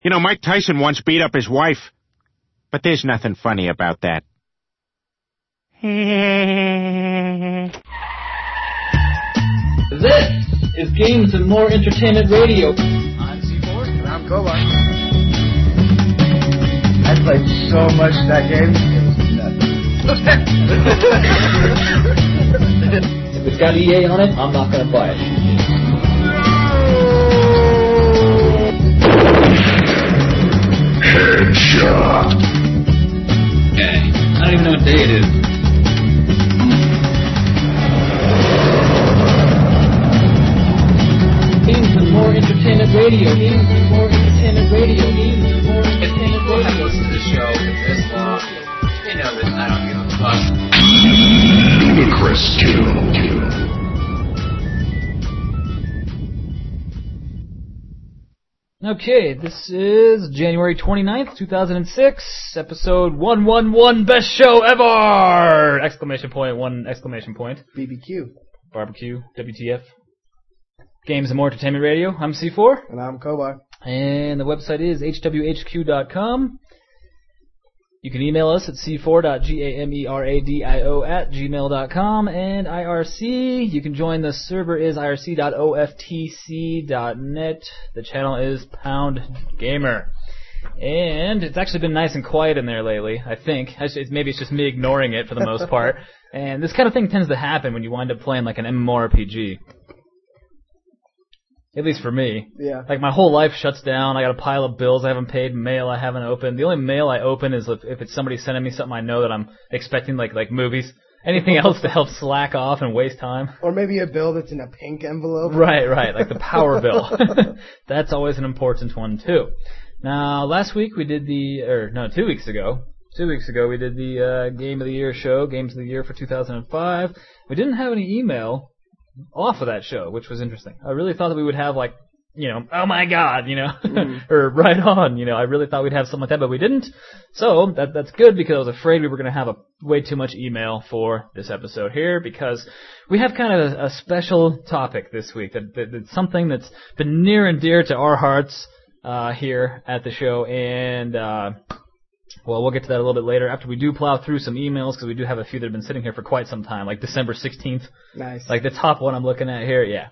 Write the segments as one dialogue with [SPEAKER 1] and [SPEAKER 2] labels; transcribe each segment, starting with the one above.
[SPEAKER 1] You know, Mike Tyson once beat up his wife, but there's nothing funny about that.
[SPEAKER 2] This is Games and More Entertainment Radio.
[SPEAKER 3] I'm C4.
[SPEAKER 4] And I'm Kovar. I played so much that game, it was nuts.
[SPEAKER 2] If it's got EA on it, I'm not going to buy it.
[SPEAKER 5] Headshot.
[SPEAKER 2] Okay. I don't even know what day it is. Games and More Entertainment Radio. Games and More Entertainment Radio. Games and More Entertainment Radio.
[SPEAKER 3] People have listened to the show for this long. They know that I don't give a fuck.
[SPEAKER 5] Ludicrous kill.
[SPEAKER 6] Okay, this is January 29th, 2006, episode 111, best show ever! Exclamation point, one exclamation point.
[SPEAKER 4] BBQ.
[SPEAKER 6] Barbecue, WTF. Games and More Entertainment Radio. I'm C4.
[SPEAKER 4] And I'm Kovar.
[SPEAKER 6] And the website is hwhq.com. You can email us at c4.gameradio@gmail.com and IRC. You can join the server is irc.oftc.net. The channel is Pound Gamer. And it's actually been nice and quiet in there lately, I think. Maybe it's just me ignoring it for the most part. And this kind of thing tends to happen when you wind up playing like an MMORPG. At least for me.
[SPEAKER 4] Yeah.
[SPEAKER 6] Like, my whole life shuts down. I got a pile of bills I haven't paid, mail I haven't opened. The only mail I open is if it's somebody sending me something I know that I'm expecting, like movies. Anything else to help slack off and waste time.
[SPEAKER 4] Or maybe a bill that's in a pink envelope.
[SPEAKER 6] Right, like the power bill. That's always an important one, too. Now, last week we did 2 weeks ago. 2 weeks ago we did the Game of the Year show, Games of the Year for 2005. We didn't have any email off of that show, which was interesting. I really thought that we would have oh my god, or right on, I really thought we'd have something like that, but we didn't. So that's good, because I was afraid we were going to have way too much email for this episode here, because we have kind of a special topic this week, that's something that's been near and dear to our hearts here at the show, and well, we'll get to that a little bit later after we do plow through some emails, because we do have a few that have been sitting here for quite some time, like December 16th.
[SPEAKER 4] Nice.
[SPEAKER 6] Like the top one I'm looking at here, yeah.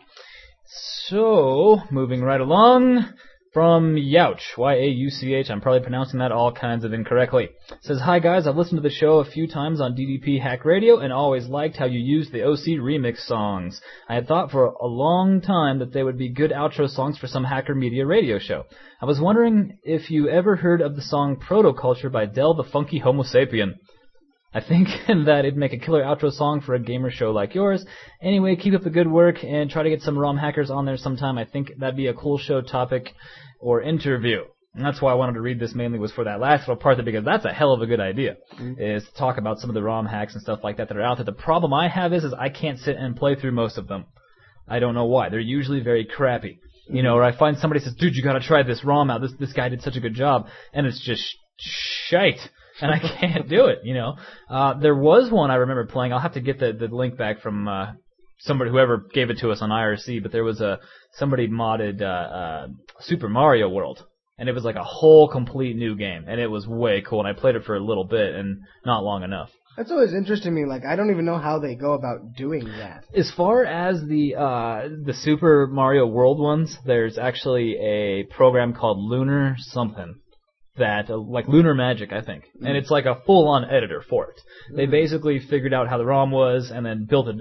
[SPEAKER 6] So, moving right along from Youch, Y-A-U-C-H, I'm probably pronouncing that all kinds of incorrectly. It says, hi guys, I've listened to the show a few times on DDP Hack Radio and always liked how you used the OC remix songs. I had thought for a long time that they would be good outro songs for some Hacker Media radio show. I was wondering if you ever heard of the song Proto-Culture by Del the Funky Homo Sapien. I think that it'd make a killer outro song for a gamer show like yours. Anyway, keep up the good work and try to get some ROM hackers on there sometime. I think that'd be a cool show topic or interview. And that's why I wanted to read this mainly, was for that last little part, because that's a hell of a good idea, is to talk about some of the ROM hacks and stuff like that are out there. The problem I have is I can't sit and play through most of them. I don't know why. They're usually very crappy. Or I find somebody says, dude, you gotta try this ROM out. This guy did such a good job. And it's just shite. And I can't do it, There was one I remember playing. I'll have to get the link back from whoever gave it to us on IRC, but there was somebody modded Super Mario World. And it was like a whole complete new game. And it was way cool. And I played it for a little bit and not long enough.
[SPEAKER 4] That's always interesting to me. Like, I don't even know how they go about doing that.
[SPEAKER 6] As far as the Super Mario World ones, there's actually a program called Lunar something. That, like Lunar Magic, I think. And it's like a full-on editor for it. They basically figured out how the ROM was and then built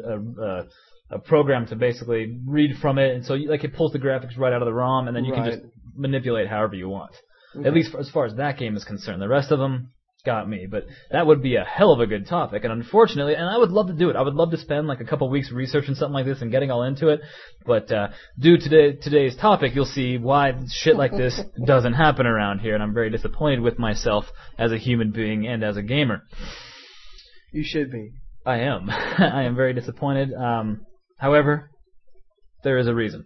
[SPEAKER 6] a program to basically read from it. And so, it pulls the graphics right out of the ROM, and then you can just manipulate however you want. Okay. At least as far as that game is concerned. The rest of them got me. But that would be a hell of a good topic. And unfortunately, and I would love to do it. I would love to spend like a couple weeks researching something like this and getting all into it. But due to today's topic, you'll see why shit like this doesn't happen around here. And I'm very disappointed with myself as a human being and as a gamer.
[SPEAKER 4] You should be.
[SPEAKER 6] I am. I am very disappointed. However, there is a reason.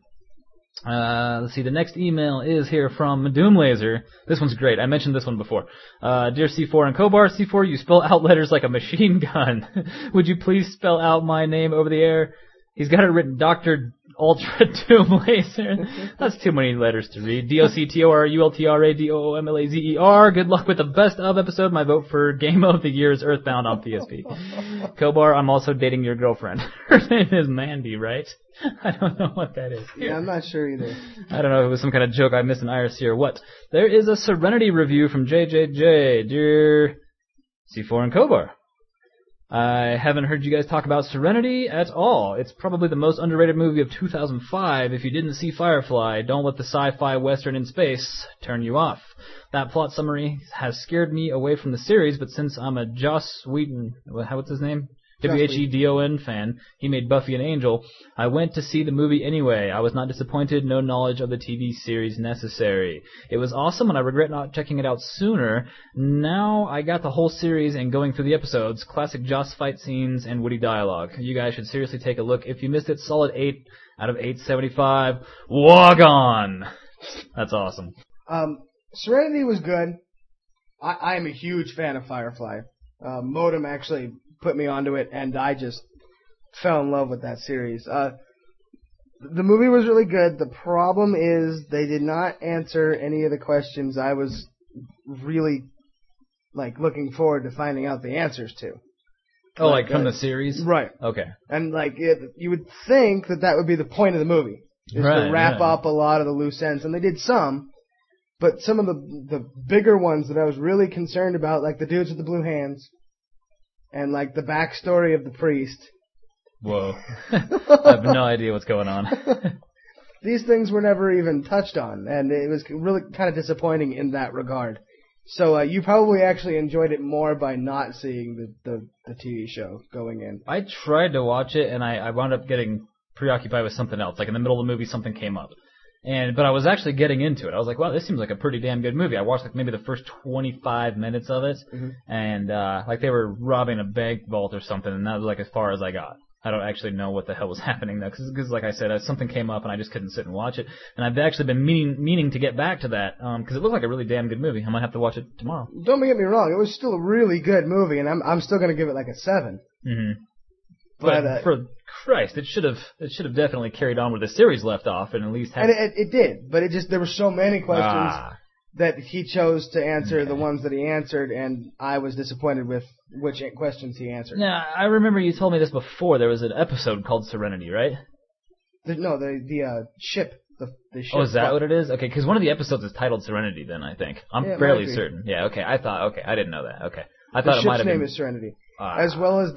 [SPEAKER 6] Let's see, the next email is here from Doomlaser. This one's great. I mentioned this one before. Dear C4 and Kobar, C4, you spell out letters like a machine gun. Would you please spell out my name over the air? He's got it written Dr. Ultra Doom Laser. That's too many letters to read. DOCTORULTRADOOMLAZER. Good luck with the best of episode. My vote for Game of the Year is Earthbound on PSP. Kobar, I'm also dating your girlfriend. Her name is Mandy, right? I don't know what that is.
[SPEAKER 7] Yeah, I'm not sure either.
[SPEAKER 6] I don't know if it was some kind of joke I missed in IRC or what. There is a Serenity review from JJJ. Dear C4 and Kobar, I haven't heard you guys talk about Serenity at all. It's probably the most underrated movie of 2005. If you didn't see Firefly, don't let the sci-fi western in space turn you off. That plot summary has scared me away from the series, but since I'm a Joss Whedon, what's his name? WHEDON fan, he made Buffy and Angel. I went to see the movie anyway. I was not disappointed, no knowledge of the TV series necessary. It was awesome and I regret not checking it out sooner. Now I got the whole series and going through the episodes, classic Joss fight scenes and witty dialogue. You guys should seriously take a look. If you missed it, solid 8 out of 875. Log on! That's awesome.
[SPEAKER 7] Serenity was good. I am a huge fan of Firefly. Modem actually put me onto it, and I just fell in love with that series. The movie was really good. The problem is they did not answer any of the questions I was really looking forward to finding out the answers to.
[SPEAKER 6] Oh, like from the series?
[SPEAKER 7] Right.
[SPEAKER 6] Okay.
[SPEAKER 7] And you would think that would be the point of the movie, is to wrap up a lot of the loose ends, and they did some. But some of the bigger ones that I was really concerned about, like the dudes with the blue hands, and the backstory of the priest.
[SPEAKER 6] Whoa. I have no idea what's going on.
[SPEAKER 7] These things were never even touched on, and it was really kind of disappointing in that regard. So you probably actually enjoyed it more by not seeing the TV show going in.
[SPEAKER 6] I tried to watch it, and I wound up getting preoccupied with something else. Like in the middle of the movie, something came up. But I was actually getting into it. I was like, wow, this seems like a pretty damn good movie. I watched maybe the first 25 minutes of it, and they were robbing a bank vault or something, and that was as far as I got. I don't actually know what the hell was happening though, because like I said, something came up and I just couldn't sit and watch it. And I've actually been meaning to get back to that, because it looked like a really damn good movie. I might have to watch it tomorrow.
[SPEAKER 7] Don't get me wrong, it was still a really good movie, and I'm still gonna give it a 7.
[SPEAKER 6] Mm-hmm. But for Christ, it should have definitely carried on where the series left off, and at least had.
[SPEAKER 7] And it did, but there were so many questions that he chose to answer the ones that he answered, and I was disappointed with which questions he answered.
[SPEAKER 6] Now, I remember you told me this before. There was an episode called Serenity, right?
[SPEAKER 7] The ship. The ship.
[SPEAKER 6] Oh, is that what it is? Okay, because one of the episodes is titled Serenity. Then I think I'm fairly certain. Yeah. Okay. I didn't know that. Okay. I thought it might have been.
[SPEAKER 7] The ship's name is Serenity. As well as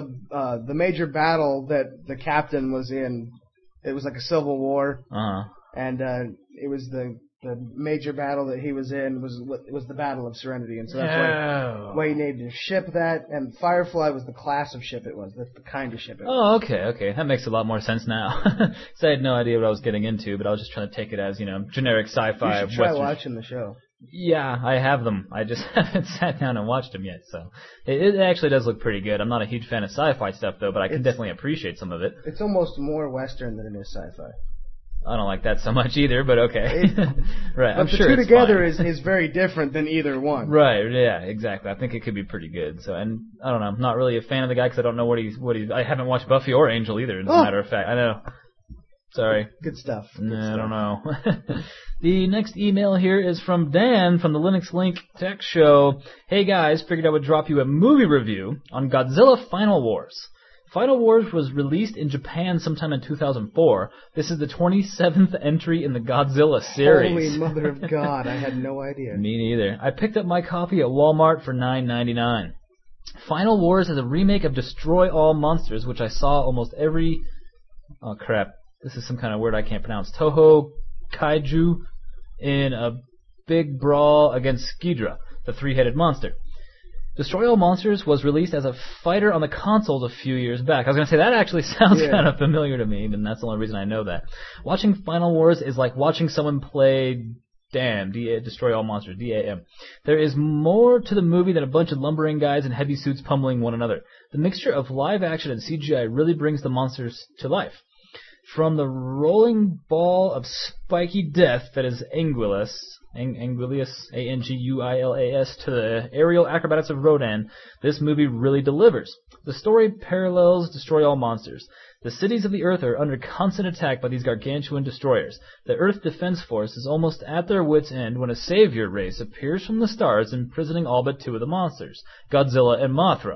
[SPEAKER 7] the major battle that the captain was in. It was like a civil war. And it was the major battle that he was in was the Battle of Serenity, and so that's why he named his ship that. And Firefly was the class of ship it was, the kind of ship it was.
[SPEAKER 6] Oh, okay, that makes a lot more sense now. So I had no idea what I was getting into, but I was just trying to take it as generic sci-fi.
[SPEAKER 7] You should try watching the show.
[SPEAKER 6] Yeah, I have them. I just haven't sat down and watched them yet, so it actually does look pretty good. I'm not a huge fan of sci-fi stuff though, but I can definitely appreciate some of it.
[SPEAKER 7] It's almost more Western than it is sci-fi.
[SPEAKER 6] I don't like that so much either, but okay. Right, I'm
[SPEAKER 7] sure
[SPEAKER 6] the two
[SPEAKER 7] together is very different than either one.
[SPEAKER 6] Right, yeah, exactly. I think it could be pretty good. So, and I don't know, I'm not really a fan of the guy because I don't know what he's. I haven't watched Buffy or Angel either, as a matter of fact. I know. Sorry.
[SPEAKER 7] Good stuff.
[SPEAKER 6] I don't know. The next email here is from Dan from the Linux Link Tech Show. Hey guys, figured I would drop you a movie review on Godzilla Final Wars. Final Wars was released in Japan sometime in 2004. This is the 27th entry in the Godzilla series.
[SPEAKER 7] Holy mother of God, I had no idea.
[SPEAKER 6] Me neither. I picked up my copy at Walmart for $9.99. Final Wars is a remake of Destroy All Monsters, which I saw almost every... Oh crap, this is some kind of word I can't pronounce. Toho Kaiju in a big brawl against Ghidra, the three-headed monster. Destroy All Monsters was released as a fighter on the consoles a few years back. I was going to say, that actually sounds kind of familiar to me, and that's the only reason I know that. Watching Final Wars is like watching someone play Destroy All Monsters, D-A-M. There is more to the movie than a bunch of lumbering guys in heavy suits pummeling one another. The mixture of live action and CGI really brings the monsters to life. From the rolling ball of spiky death that is Anguillus, Anguillas, to the aerial acrobatics of Rodan, this movie really delivers. The story parallels Destroy All Monsters. The cities of the Earth are under constant attack by these gargantuan destroyers. The Earth Defense Force is almost at their wits' end when a savior race appears from the stars, imprisoning all but two of the monsters, Godzilla and Mothra.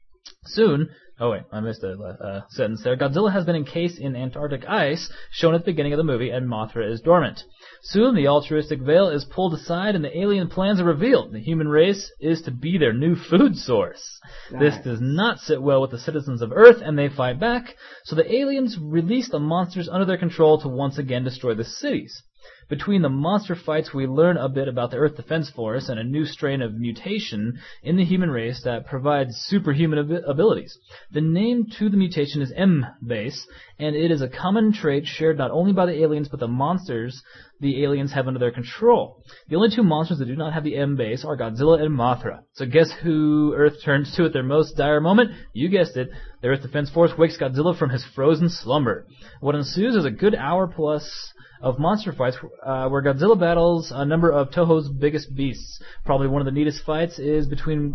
[SPEAKER 6] Soon, oh wait, I missed a sentence there. Godzilla has been encased in Antarctic ice, shown at the beginning of the movie, and Mothra is dormant. Soon, the altruistic veil is pulled aside and the alien plans are revealed. The human race is to be their new food source. Nice. This does not sit well with the citizens of Earth, and they fight back, so the aliens release the monsters under their control to once again destroy the cities. Between the monster fights, we learn a bit about the Earth Defense Force and a new strain of mutation in the human race that provides superhuman abilities. The name to the mutation is M-base, and it is a common trait shared not only by the aliens but the monsters the aliens have under their control. The only two monsters that do not have the M-base are Godzilla and Mothra. So guess who Earth turns to at their most dire moment? You guessed it. The Earth Defense Force wakes Godzilla from his frozen slumber. What ensues is a good hour plus of monster fights where Godzilla battles a number of Toho's biggest beasts. Probably one of the neatest fights is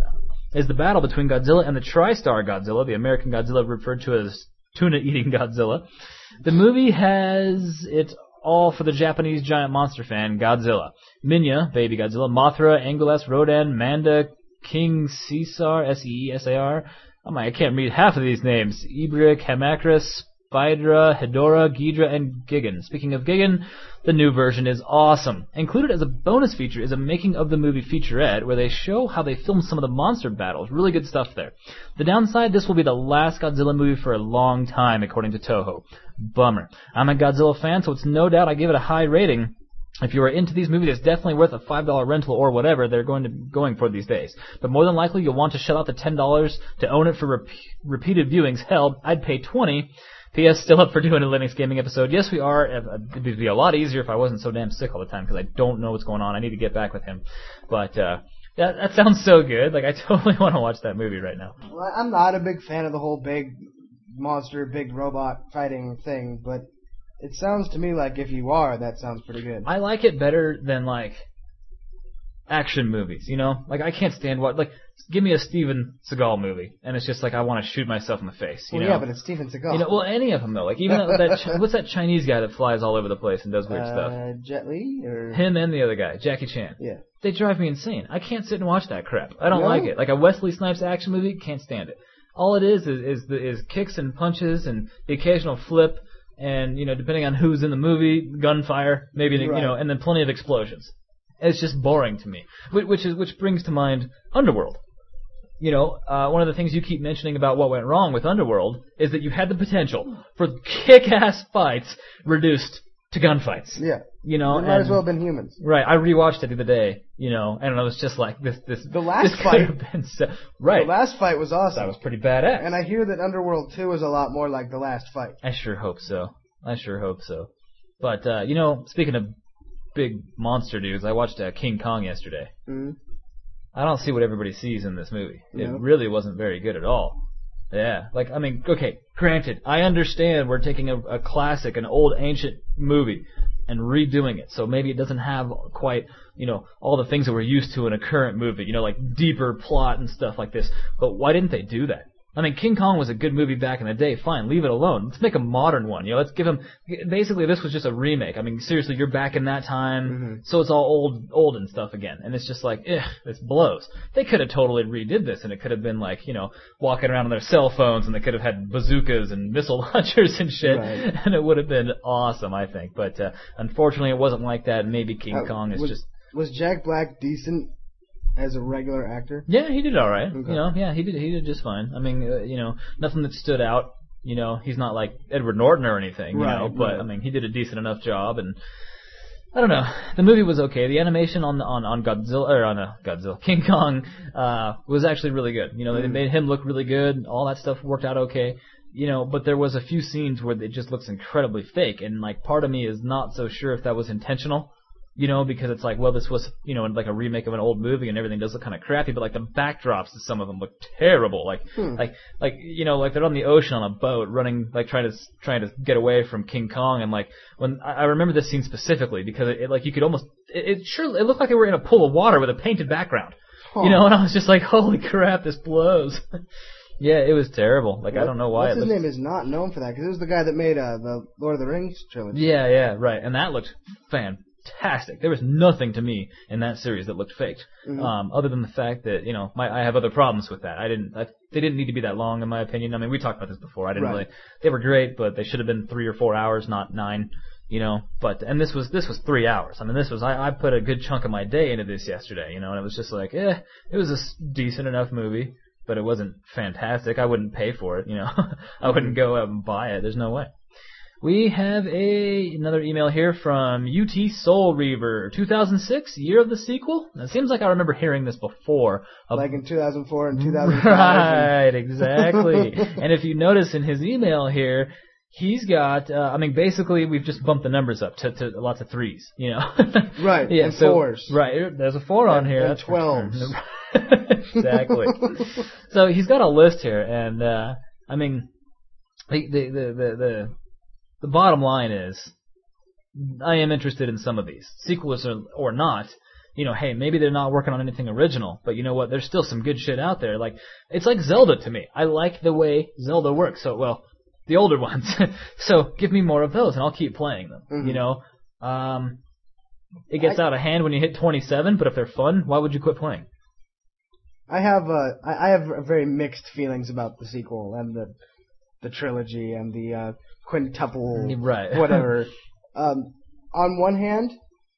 [SPEAKER 6] the battle between Godzilla and the TriStar Godzilla, the American Godzilla referred to as tuna-eating Godzilla. The movie has it all for the Japanese giant monster fan, Godzilla. Minya, baby Godzilla, Mothra, Angulas, Rodan, Manda, King Caesar, Seesar. I can't read half of these names. Ibrik, Hamakris, Phaedra, Hedora, Ghidra, and Gigan. Speaking of Gigan, the new version is awesome. Included as a bonus feature is a making of the movie featurette where they show how they filmed some of the monster battles. Really good stuff there. The downside, this will be the last Godzilla movie for a long time, according to Toho. Bummer. I'm a Godzilla fan, so it's no doubt I give it a high rating. If you are into these movies, it's definitely worth a $5 rental or whatever they're going for these days. But more than likely, you'll want to shell out the $10 to own it for repeated viewings. Hell, I'd pay $20. P.S. Still up for doing a Linux gaming episode? Yes, we are. It'd be a lot easier if I wasn't so damn sick all the time, because I don't know what's going on. I need to get back with him. But that sounds so good. Like, I totally want to watch that movie right now.
[SPEAKER 7] Well, I'm not a big fan of the whole big monster, big robot fighting thing, but it sounds to me like if you are, that sounds pretty good.
[SPEAKER 6] I like it better than, like, action movies, you know? Like, I can't stand give me a Steven Seagal movie, and it's just like I want to shoot myself in the face, you know?
[SPEAKER 7] Yeah, but it's Steven Seagal.
[SPEAKER 6] You know, well, any of them, though. Like, even what's that Chinese guy that flies all over the place and does weird stuff?
[SPEAKER 7] Jet Li? Or
[SPEAKER 6] Him and the other guy, Jackie Chan.
[SPEAKER 7] Yeah.
[SPEAKER 6] They drive me insane. I can't sit and watch that crap. I don't like it. Like a Wesley Snipes action movie, can't stand it. All it is kicks and punches and the occasional flip, and, you know, depending on who's in the movie, gunfire, maybe, you know, and then plenty of explosions. It's just boring to me. Which brings to mind Underworld. You know, one of the things you keep mentioning about what went wrong with Underworld is that you had the potential for kick-ass fights reduced to gunfights.
[SPEAKER 7] Yeah.
[SPEAKER 6] You know,
[SPEAKER 7] it might as well have been humans.
[SPEAKER 6] Right. I rewatched it the other day, you know, and I was just like, this
[SPEAKER 7] the last fight
[SPEAKER 6] could have been right.
[SPEAKER 7] The last fight was awesome.
[SPEAKER 6] That was pretty badass.
[SPEAKER 7] And I hear that Underworld 2 is a lot more like the last fight.
[SPEAKER 6] I sure hope so. But, you know, speaking of big monster dudes, I watched King Kong yesterday.
[SPEAKER 7] Mm-hmm.
[SPEAKER 6] I don't see what everybody sees in this movie. It really wasn't very good at all. Yeah, like, I mean, okay, granted, I understand we're taking a classic, an old ancient movie, and redoing it, so maybe it doesn't have quite, you know, all the things that we're used to in a current movie, you know, like deeper plot and stuff like this. But why didn't they do that? I mean, King Kong was a good movie back in the day. Fine, leave it alone. Let's make a modern one. You know, let's give him. Basically, this was just a remake. I mean, seriously, you're back in that time, so it's all old and stuff again. And it's just like, this blows. They could have totally redid this, and it could have been like, you know, walking around on their cell phones, and they could have had bazookas and missile launchers and shit, and it would have been awesome, I think. But unfortunately, it wasn't like that. Maybe King Kong is just.
[SPEAKER 7] Was Jack Black decent as a regular actor?
[SPEAKER 6] Yeah, he did all right.
[SPEAKER 7] Okay.
[SPEAKER 6] You know, yeah, he did just fine. I mean, you know, nothing that stood out. You know, he's not like Edward Norton or anything, you know, but I mean, he did a decent enough job, and I don't know. The movie was okay. The animation on Godzilla, King Kong, was actually really good. You know, they made him look really good. All that stuff worked out okay. You know, but there was a few scenes where it just looks incredibly fake, and like part of me is not so sure if that was intentional. You know, because it's like, well, this was, you know, like a remake of an old movie and everything does look kind of crappy, but like the backdrops to some of them look terrible. Like, you know, like they're on the ocean on a boat running, like trying to get away from King Kong. And like, when I remember this scene specifically because it like you could almost, it looked like they were in a pool of water with a painted background. You know, and I was just like, holy crap, this blows. Yeah, it was terrible. Like, I don't know why.
[SPEAKER 7] What's his name is not known for that, because it was the guy that made the Lord of the Rings trilogy.
[SPEAKER 6] Yeah, right. And that looked fantastic. There was nothing to me in that series that looked faked, other than the fact that, you know, I have other problems with that. They didn't need to be that long, in my opinion. I mean, we talked about this before. I didn't really. They were great, but they should have been 3 or 4 hours, not 9. You know, and this was 3 hours. I mean, I put a good chunk of my day into this yesterday, you know, and it was just like, it was a decent enough movie, but it wasn't fantastic. I wouldn't pay for it, you know. I wouldn't go out and buy it. There's no way. We have another email here from UT Soul Reaver, 2006, year of the sequel. It seems like I remember hearing this before.
[SPEAKER 7] Like in 2004 and 2005.
[SPEAKER 6] Right, exactly. And if you notice in his email here, he's got, basically we've just bumped the numbers up to lots of 3s, you know.
[SPEAKER 7] Right,
[SPEAKER 6] yeah,
[SPEAKER 7] and 4s.
[SPEAKER 6] Right, there's a 4 on here.
[SPEAKER 7] And 12s.
[SPEAKER 6] Exactly. So he's got a list here, and, the bottom line is, I am interested in some of these. Sequels or not, you know, hey, maybe they're not working on anything original, but you know what, there's still some good shit out there. Like, it's like Zelda to me. I like the way Zelda works, so, well, the older ones. So give me more of those, and I'll keep playing them. You know, it gets out of hand when you hit 27, but if they're fun, why would you quit playing?
[SPEAKER 7] I have very mixed feelings about the sequel and the trilogy and the quintuple, whatever. On one hand,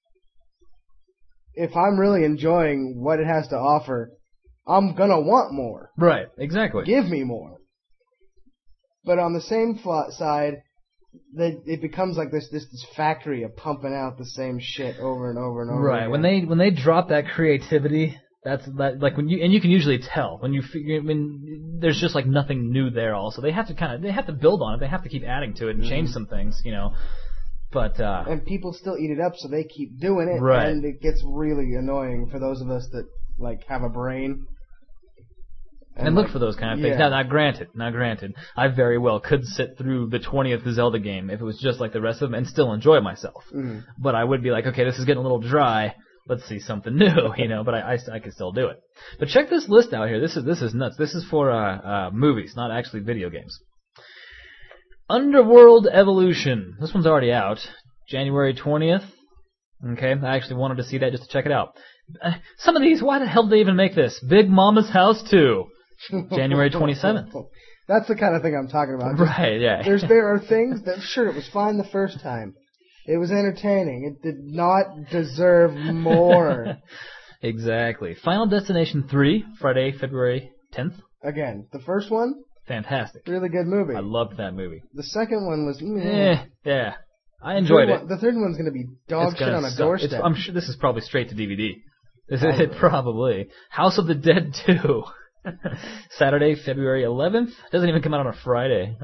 [SPEAKER 7] if I'm really enjoying what it has to offer, I'm gonna want more.
[SPEAKER 6] Right, exactly.
[SPEAKER 7] Give me more. But on the same side, it becomes like this factory of pumping out the same shit over and over and over.
[SPEAKER 6] Right.
[SPEAKER 7] Again.
[SPEAKER 6] When they drop that creativity, that's like when you can usually tell when there's just like nothing new there. Also, they have to build on it. They have to keep adding to it and change some things, you know. But
[SPEAKER 7] and people still eat it up, so they keep doing it,
[SPEAKER 6] right.
[SPEAKER 7] And it gets really annoying for those of us that like have a brain.
[SPEAKER 6] And look for those kind of things.
[SPEAKER 7] Yeah.
[SPEAKER 6] Now, granted, I very well could sit through the 20th Zelda game if it was just like the rest of them and still enjoy myself. But I would be like, okay, this is getting a little dry. Let's see something new, you know. But I could still do it. But check this list out here. This is nuts. This is for movies, not actually video games. Underworld Evolution. This one's already out, January 20th. Okay, I actually wanted to see that just to check it out. Some of these, why the hell did they even make this? Big Mama's House 2. January 27th.
[SPEAKER 7] That's the kind of thing I'm talking about.
[SPEAKER 6] Right, yeah.
[SPEAKER 7] There are things that, sure, it was fine the first time. It was entertaining. It did not deserve more.
[SPEAKER 6] Exactly. Final Destination 3, Friday, February 10th.
[SPEAKER 7] Again, the first one?
[SPEAKER 6] Fantastic.
[SPEAKER 7] Really good movie.
[SPEAKER 6] I loved that movie.
[SPEAKER 7] The second one was...
[SPEAKER 6] yeah. I enjoyed it.
[SPEAKER 7] The third one's going to be dog shit on a doorstep.
[SPEAKER 6] I'm sure this is probably straight to DVD. Probably. House of the Dead 2. Saturday, February 11th. Doesn't even come out on a Friday.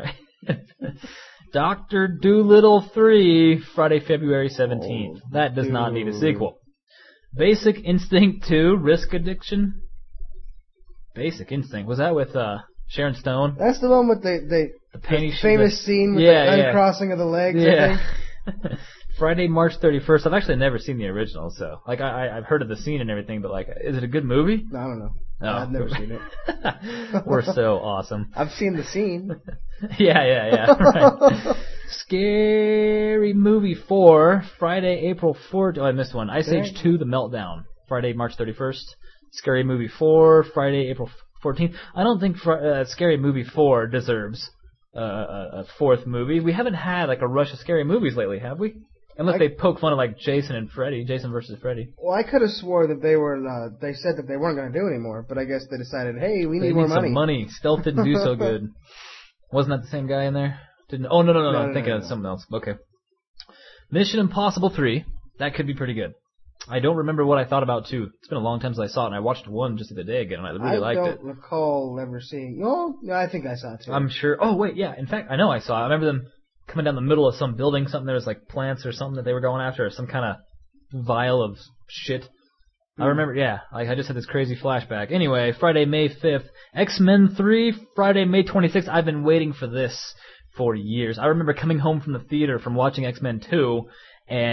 [SPEAKER 6] Dr. Dolittle 3, Friday, February 17th. That does not need a sequel. Basic Instinct 2, Risk Addiction. Basic Instinct. Was that with Sharon Stone?
[SPEAKER 7] That's the one with the famous scene with the uncrossing of the legs, I think.
[SPEAKER 6] Friday, March 31st. I've actually never seen the original, so like I've heard of the scene and everything, but like, is it a good movie?
[SPEAKER 7] I don't know.
[SPEAKER 6] Oh.
[SPEAKER 7] I've never seen it.
[SPEAKER 6] We're so awesome.
[SPEAKER 7] I've seen the scene.
[SPEAKER 6] Yeah. Right. Scary Movie 4, Friday, April 4th. Oh, I missed one. Ice Age 2, The Meltdown, Friday, March 31st. Scary Movie 4, Friday, April 14th. I don't think Scary Movie 4 deserves a fourth movie. We haven't had like a rush of scary movies lately, have we? Unless they poke fun of like Jason versus Freddy.
[SPEAKER 7] Well, I could have swore that they said that they weren't going to do anymore, but I guess they decided, hey, we need more money.
[SPEAKER 6] Some money. Stealth didn't do so good. Wasn't that the same guy in there? Oh, no. I'm thinking of something else. Okay. Mission Impossible 3. That could be pretty good. I don't remember what I thought about 2. It's been a long time since I saw it, and I watched 1 just the other day again, and I really liked it. I
[SPEAKER 7] don't recall ever seeing... No, I think I saw 2.
[SPEAKER 6] I'm sure... Oh, wait, yeah. In fact, I know I saw it. I remember them coming down the middle of some building, something there was like plants or something that they were going after, or some kind of vial of shit. I remember, yeah. I just had this crazy flashback. Anyway, Friday, May 5th. X-Men 3, Friday, May 26th. I've been waiting for this for years. I remember coming home from the theater from watching X-Men 2, and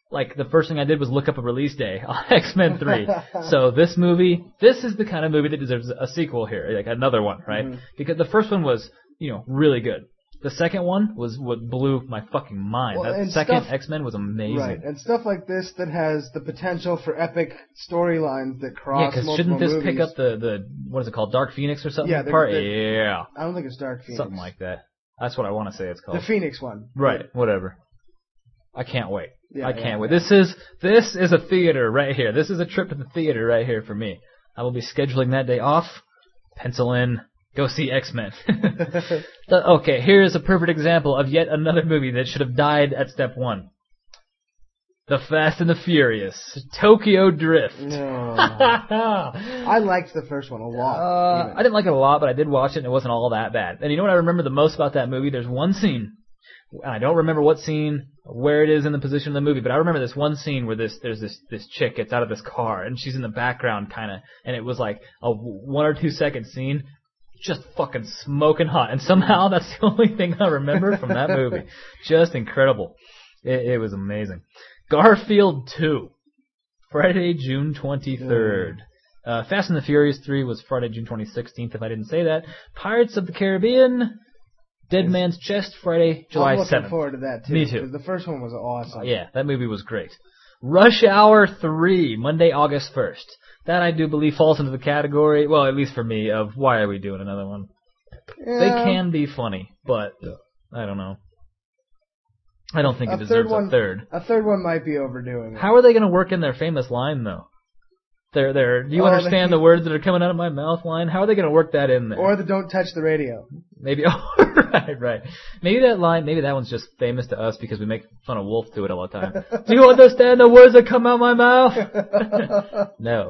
[SPEAKER 6] like, the first thing I did was look up a release day on X-Men 3. So this movie, this is the kind of movie that deserves a sequel here, like another one, right?
[SPEAKER 7] Mm-hmm.
[SPEAKER 6] Because the first one was, really good. The second one was what blew my fucking mind.
[SPEAKER 7] Well,
[SPEAKER 6] That
[SPEAKER 7] and
[SPEAKER 6] second
[SPEAKER 7] stuff-
[SPEAKER 6] X-Men was amazing.
[SPEAKER 7] Right, and stuff like this that has the potential for epic storylines that
[SPEAKER 6] Yeah,
[SPEAKER 7] cross
[SPEAKER 6] because
[SPEAKER 7] multiple
[SPEAKER 6] shouldn't this
[SPEAKER 7] movies.
[SPEAKER 6] pick up the what is it called, Dark Phoenix or something?
[SPEAKER 7] Yeah,
[SPEAKER 6] Yeah,
[SPEAKER 7] I don't think it's Dark Phoenix.
[SPEAKER 6] something like that. That's what I want to say it's called.
[SPEAKER 7] The Phoenix one.
[SPEAKER 6] Right, whatever. I can't wait.
[SPEAKER 7] Yeah,
[SPEAKER 6] I can't
[SPEAKER 7] yeah,
[SPEAKER 6] wait.
[SPEAKER 7] yeah.
[SPEAKER 6] This is a theater right here. This is a trip to the theater right here for me. I will be scheduling that day off. Pencil in. Go see X-Men. Okay, here's a perfect example of yet another movie that should have died at step 1. The Fast and the Furious. Tokyo Drift.
[SPEAKER 7] No. I liked the first one a lot.
[SPEAKER 6] I didn't like it a lot, but I did watch it and it wasn't all that bad. And you know what I remember the most about that movie? There's one scene, and I don't remember what scene, where it is in the position of the movie, but I remember this one scene where there's this chick gets out of this car and she's in the background kinda, and it was like a 1 or 2 second scene, just fucking smoking hot. And somehow that's the only thing I remember from that movie. Just incredible. It was amazing. Garfield 2. Friday, June 23rd. Fast and the Furious 3 was Friday, June 2016th, if I didn't say that. Pirates of the Caribbean, Dead Man's Chest, Friday, July 7th.
[SPEAKER 7] I'm looking forward to that, too.
[SPEAKER 6] Me too.
[SPEAKER 7] 'Cause the first one was awesome.
[SPEAKER 6] Yeah, that movie was great. Rush Hour 3, Monday, August 1st. That I do believe falls into the category, well, at least for me, of why are we doing another one?
[SPEAKER 7] Yeah.
[SPEAKER 6] They can be funny, but I don't know. I don't think it deserves a third.
[SPEAKER 7] A third one might be overdoing it.
[SPEAKER 6] How are they going to work in their famous line, though? Do you understand the words that are coming out of my mouth line? How are they going to work that in there?
[SPEAKER 7] Or the don't touch the radio.
[SPEAKER 6] Maybe, right. Maybe that one's just famous to us because we make fun of Wolf to it all the time. Do you understand the words that come out of my mouth? No.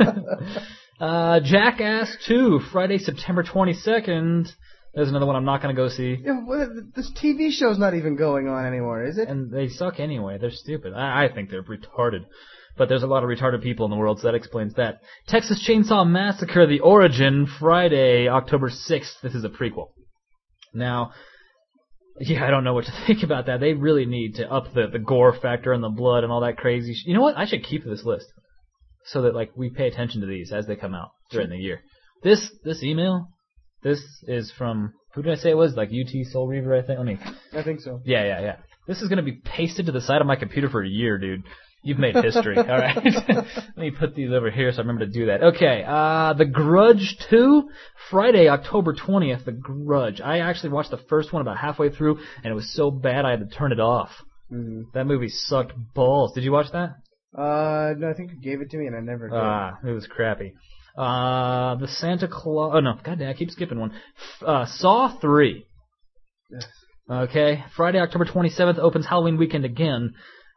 [SPEAKER 6] Jackass 2, Friday, September 22nd. There's another one I'm not going to go see.
[SPEAKER 7] Yeah, this TV show's not even going on anymore, is it?
[SPEAKER 6] And they suck anyway. They're stupid. I think they're retarded. But there's a lot of retarded people in the world, so that explains that. Texas Chainsaw Massacre, The Origin, Friday, October 6th. This is a prequel. Now, yeah, I don't know what to think about that. They really need to up the gore factor and the blood and all that crazy You know what? I should keep this list so that we pay attention to these as they come out during the year. This email, this is from, who did I say it was? UT Soul Reaver, I think?
[SPEAKER 7] I think so.
[SPEAKER 6] Yeah. This is going to be pasted to the side of my computer for a year, dude. You've made history, all right? Let me put these over here so I remember to do that. Okay, The Grudge 2, Friday, October 20th, The Grudge. I actually watched the first one about halfway through, and it was so bad I had to turn it off.
[SPEAKER 7] Mm-hmm.
[SPEAKER 6] That movie sucked balls. Did you watch that?
[SPEAKER 7] No, I think you gave it to me and I never did.
[SPEAKER 6] It was crappy. The Santa Claus... Oh, no, goddamn, I keep skipping one. Saw 3.
[SPEAKER 7] Yes.
[SPEAKER 6] Okay, Friday, October 27th, opens Halloween weekend again.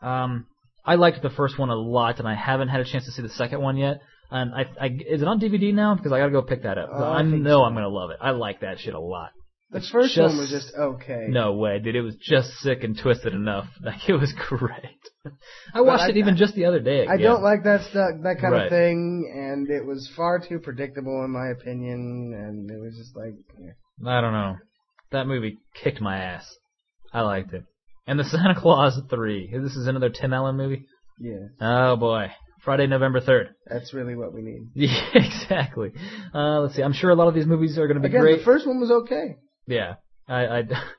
[SPEAKER 6] I liked the first one a lot, and I haven't had a chance to see the second one yet. And is it on DVD now? Because I gotta go pick that up. I know I'm gonna love it. I like that shit a lot.
[SPEAKER 7] The first one was just okay.
[SPEAKER 6] No way, dude. It was just sick and twisted enough. It was great. I watched it even just the other day again.
[SPEAKER 7] I don't like that stuff, that kind of thing, and it was far too predictable in my opinion, and it was just
[SPEAKER 6] I don't know. That movie kicked my ass. I liked it. And the Santa Claus 3. This is another Tim Allen movie?
[SPEAKER 7] Yeah.
[SPEAKER 6] Oh, boy. Friday, November 3rd.
[SPEAKER 7] That's really what we need.
[SPEAKER 6] Yeah, exactly. Let's see. I'm sure a lot of these movies are going to be great.
[SPEAKER 7] The first one was okay.
[SPEAKER 6] Yeah. I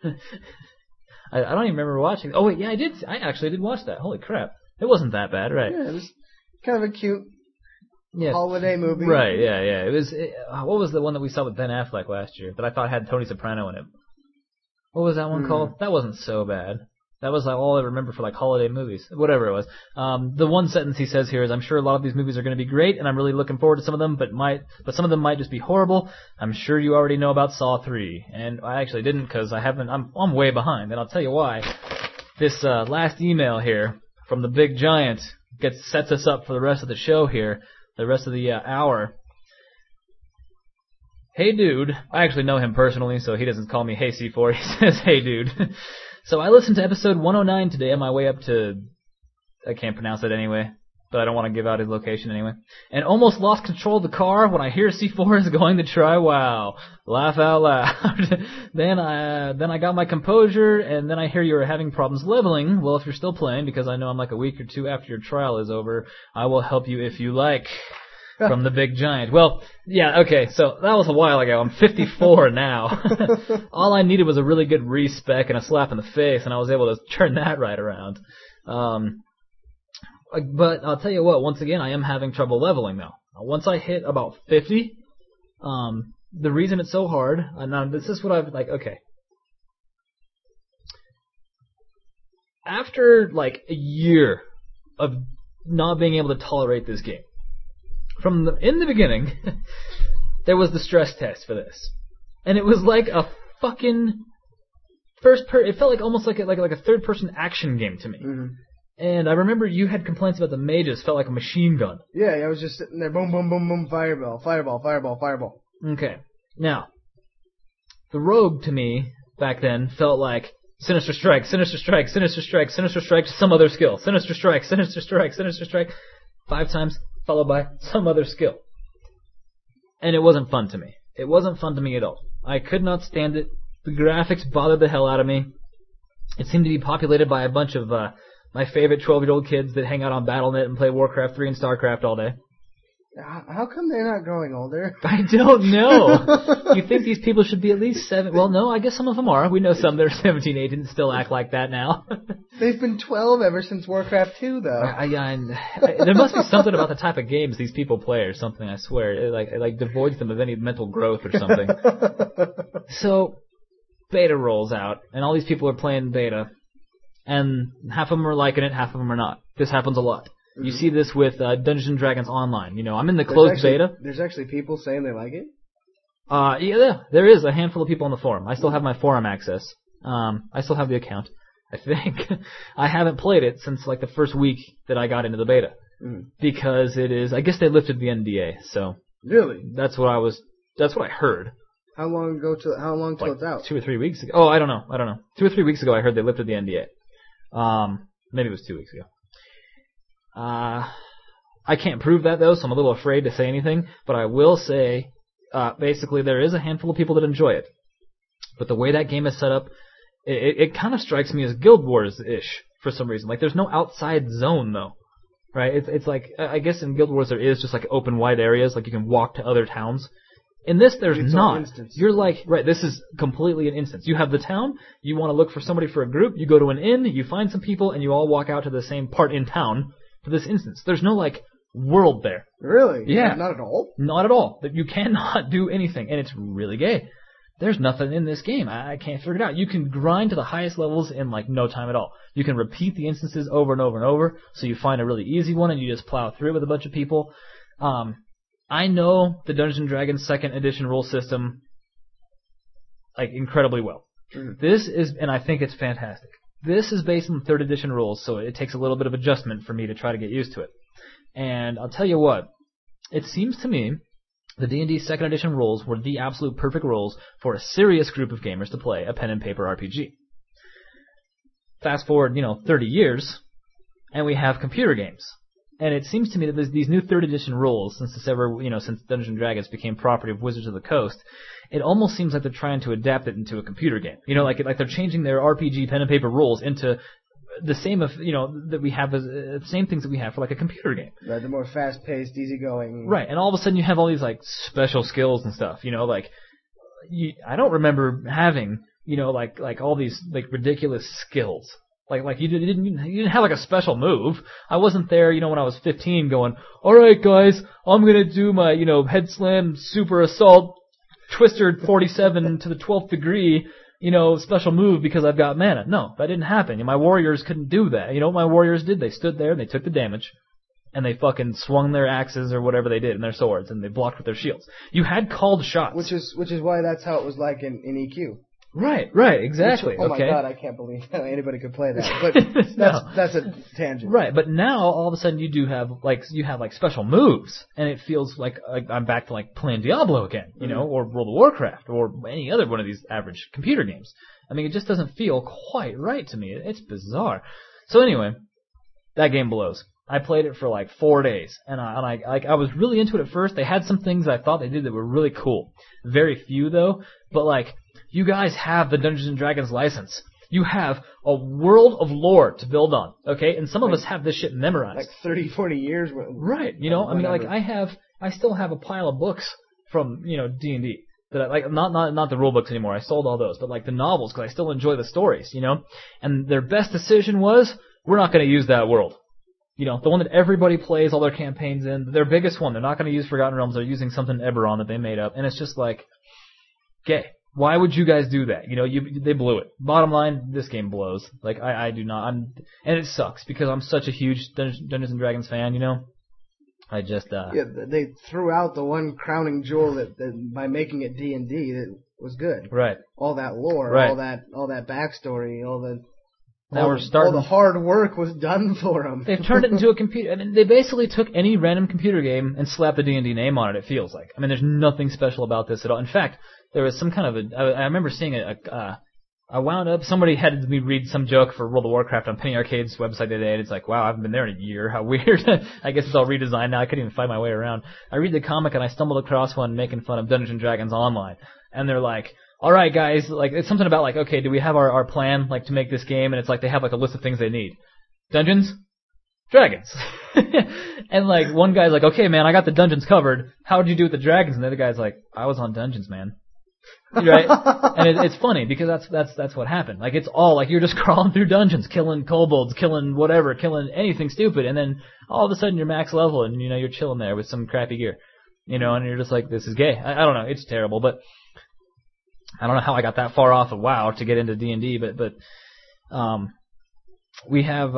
[SPEAKER 6] don't even remember watching. Oh, wait, yeah, I did. I actually did watch that. Holy crap. It wasn't that bad, right?
[SPEAKER 7] Yeah, it was kind of a cute holiday movie.
[SPEAKER 6] Right, yeah. It was. What was the one that we saw with Ben Affleck last year that I thought had Tony Soprano in it? What was that one called? That wasn't so bad. That was all I remember for holiday movies. Whatever it was. The one sentence he says here is, I'm sure a lot of these movies are going to be great, and I'm really looking forward to some of them, but some of them might just be horrible. I'm sure you already know about Saw 3. And I actually didn't because I'm way behind, and I'll tell you why. This last email here from the Big Giant sets us up for the rest of the show here, the rest of the hour. Hey, dude. I actually know him personally, so he doesn't call me Hey C4. He says, hey, dude. So I listened to episode 109 today on my way up to... I can't pronounce it anyway. but I don't want to give out his location anyway. And almost lost control of the car when I hear C4 is going to try WoW. Laugh out loud. Then I got my composure, and then I hear you are having problems leveling. Well, if you're still playing, because I know I'm like a week or two after your trial is over, I will help you if you like. From the Big Giant. Well, yeah, okay, so that was a while ago. I'm 54 now. All I needed was a really good respec and a slap in the face, and I was able to turn that right around. But I'll tell you what, once again, I am having trouble leveling now. Once I hit about 50, the reason it's so hard, now this is what I've, okay. After, a year of not being able to tolerate this game, in the beginning, there was the stress test for this. And it was like a fucking it felt like almost like a third-person action game to me. Mm-hmm. And I remember you had complaints about the mages felt like a machine gun.
[SPEAKER 7] Yeah, I was just sitting there, boom, boom, boom, boom, fireball, fireball, fireball, fireball.
[SPEAKER 6] Okay. Now, the rogue to me back then felt like Sinister Strike, Sinister Strike, Sinister Strike, Sinister Strike, some other skill. Sinister Strike, Sinister Strike, Sinister Strike. 5 times, followed by some other skill. And it wasn't fun to me. It wasn't fun to me at all. I could not stand it. The graphics bothered the hell out of me. It seemed to be populated by a bunch of my favorite 12-year-old kids that hang out on Battle.net and play Warcraft 3 and StarCraft all day.
[SPEAKER 7] How come they're not growing older?
[SPEAKER 6] I don't know. You think these people should be at least 7? Well, no, I guess some of them are. We know some that are 17, 18 and still act like that now.
[SPEAKER 7] They've been 12 ever since Warcraft 2, though.
[SPEAKER 6] There must be something about the type of games these people play or something, I swear. It devoids them of any mental growth or something. So, beta rolls out, and all these people are playing beta. And half of them are liking it, half of them are not. This happens a lot. You see this with Dungeons & Dragons Online. I'm in the closed beta.
[SPEAKER 7] There's actually people saying they like it?
[SPEAKER 6] Yeah, there is a handful of people on the forum. I still have my forum access. I still have the account, I think. I haven't played it since the first week that I got into the beta. Because it is, I guess they lifted the NDA, so.
[SPEAKER 7] Really?
[SPEAKER 6] That's what I heard.
[SPEAKER 7] How long till it's out?
[SPEAKER 6] 2 or 3 weeks ago. Oh, I don't know. 2 or 3 weeks ago I heard they lifted the NDA. Maybe it was 2 weeks ago. I can't prove that, though, so I'm a little afraid to say anything, but I will say, basically, there is a handful of people that enjoy it. But the way that game is set up, it kind of strikes me as Guild Wars-ish, for some reason. There's no outside zone, though, right? It's I guess in Guild Wars there is just, open, wide areas, you can walk to other towns. In this, there's not. You're right, this is completely an instance. You have the town, you want to look for somebody for a group, you go to an inn, you find some people, and you all walk out to the same part in town. For this instance, there's no world there.
[SPEAKER 7] Really?
[SPEAKER 6] Yeah.
[SPEAKER 7] Not at all?
[SPEAKER 6] Not at all. That you cannot do anything, and it's really gay. There's nothing in this game. I can't figure it out. You can grind to the highest levels in no time at all. You can repeat the instances over and over and over, so you find a really easy one and you just plow through it with a bunch of people. I know the Dungeons & Dragons 2nd edition rule system incredibly well. This is, and I think it's fantastic. This is based on 3rd edition rules, so it takes a little bit of adjustment for me to try to get used to it. And I'll tell you what, it seems to me the D&D 2nd edition rules were the absolute perfect rules for a serious group of gamers to play a pen and paper RPG. Fast forward, 30 years, and we have computer games. And it seems to me that these new 3rd edition rules, since Dungeons & Dragons became property of Wizards of the Coast, it almost seems like they're trying to adapt it into a computer game. They're changing their RPG pen and paper rules into the same that we have as the same things that we have for a computer game.
[SPEAKER 7] Right, the more fast-paced, easygoing.
[SPEAKER 6] Right, and all of a sudden you have all these special skills and stuff. I don't remember having all these ridiculous skills. You didn't have a special move. I wasn't there, when I was 15 going, alright guys, I'm gonna do my, head slam, super assault, twister 47 to the 12th degree, special move because I've got mana. No, that didn't happen. My warriors couldn't do that. You know what my warriors did? They stood there and they took the damage. And they fucking swung their axes or whatever they did and their swords and they blocked with their shields. You had called shots.
[SPEAKER 7] Which is why that's how it was in EQ.
[SPEAKER 6] Right, exactly.
[SPEAKER 7] My God, I can't believe anybody could play that. But that's a tangent.
[SPEAKER 6] Right, but now all of a sudden you do have special moves, and it feels like I'm back to playing Diablo again, or World of Warcraft, or any other one of these average computer games. I mean, it just doesn't feel quite right to me. It's bizarre. So anyway, that game blows. I played it for like 4 days, and I was really into it at first. They had some things I thought they did that were really cool. Very few though, but like, you guys have the Dungeons and Dragons license. You have a world of lore to build on, okay? And some of us have this shit memorized.
[SPEAKER 7] Like 30, 40 years.
[SPEAKER 6] Right, you know, I mean, like, I still have a pile of books from, you know, D&D. That I, like, not the rule books anymore. I sold all those, but like the novels, because I still enjoy the stories, you know? And their best decision was, we're not going to use that world. You know, the one that everybody plays all their campaigns in, their biggest one. They're not going to use Forgotten Realms. They're using something Eberron that they made up. And it's just like, okay, why would you guys do that? You know, they blew it. Bottom line, this game blows. Like, I do not. And it sucks because I'm such a huge Dungeons and Dragons fan, you know? I just,
[SPEAKER 7] Yeah, they threw out the one crowning jewel that by making it D&D that was good.
[SPEAKER 6] Right.
[SPEAKER 7] All that lore,
[SPEAKER 6] Right.
[SPEAKER 7] all that backstory, all the hard work was done for them.
[SPEAKER 6] They've turned it into a computer. I mean, they basically took any random computer game and slapped the D&D name on it, it feels like. I mean, there's nothing special about this at all. In fact, there was some kind of I remember seeing I wound up, somebody had me read some joke for World of Warcraft on Penny Arcade's website today, and it's like, wow, I haven't been there in a year. How weird. I guess it's all redesigned now. I couldn't even find my way around. I read the comic, and I stumbled across one making fun of Dungeons & Dragons Online. And they're like, all right, guys, like, it's something about, like, okay, do we have our plan, like, to make this game? And it's like they have, like, a list of things they need. Dungeons? Dragons. And, like, one guy's like, okay, man, I got the dungeons covered. How would you do with the dragons? And the other guy's like, I was on Dungeons, man. Right? And it's funny because that's what happened. Like, it's all like you're just crawling through dungeons, killing kobolds, killing whatever, killing anything stupid, and then all of a sudden you're max level and, you know, you're chilling there with some crappy gear. You know, and you're just like, this is gay. I don't know, it's terrible, but I don't know how I got that far off of WoW to get into D&D, but we have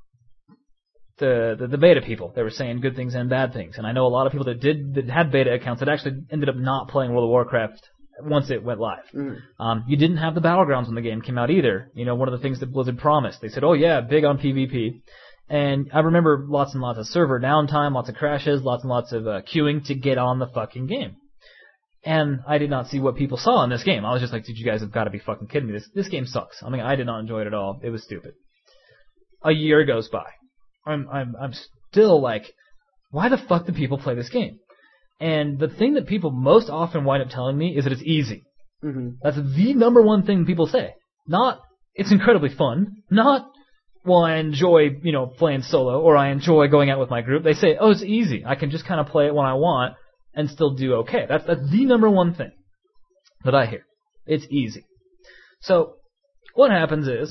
[SPEAKER 6] the beta people that were saying good things and bad things, and I know a lot of people that had beta accounts that actually ended up not playing World of Warcraft once it went live. You didn't have the Battlegrounds when the game came out either. You know, one of the things that Blizzard promised. They said, oh yeah, big on PvP. And I remember lots and lots of server downtime, lots of crashes, lots and lots of queuing to get on the fucking game. And I did not see what people saw in this game. I was just like, dude, you guys have got to be fucking kidding me. This game sucks. I mean, I did not enjoy it at all. It was stupid. A year goes by. I'm still like, why the fuck do people play this game? And the thing that people most often wind up telling me is that it's easy.
[SPEAKER 7] Mm-hmm.
[SPEAKER 6] That's the number one thing people say. Not, it's incredibly fun. Not, well, I enjoy, you know, playing solo, or I enjoy going out with my group. They say, oh, it's easy. I can just kind of play it when I want and still do okay. That's the number one thing that I hear. It's easy. So, what happens is,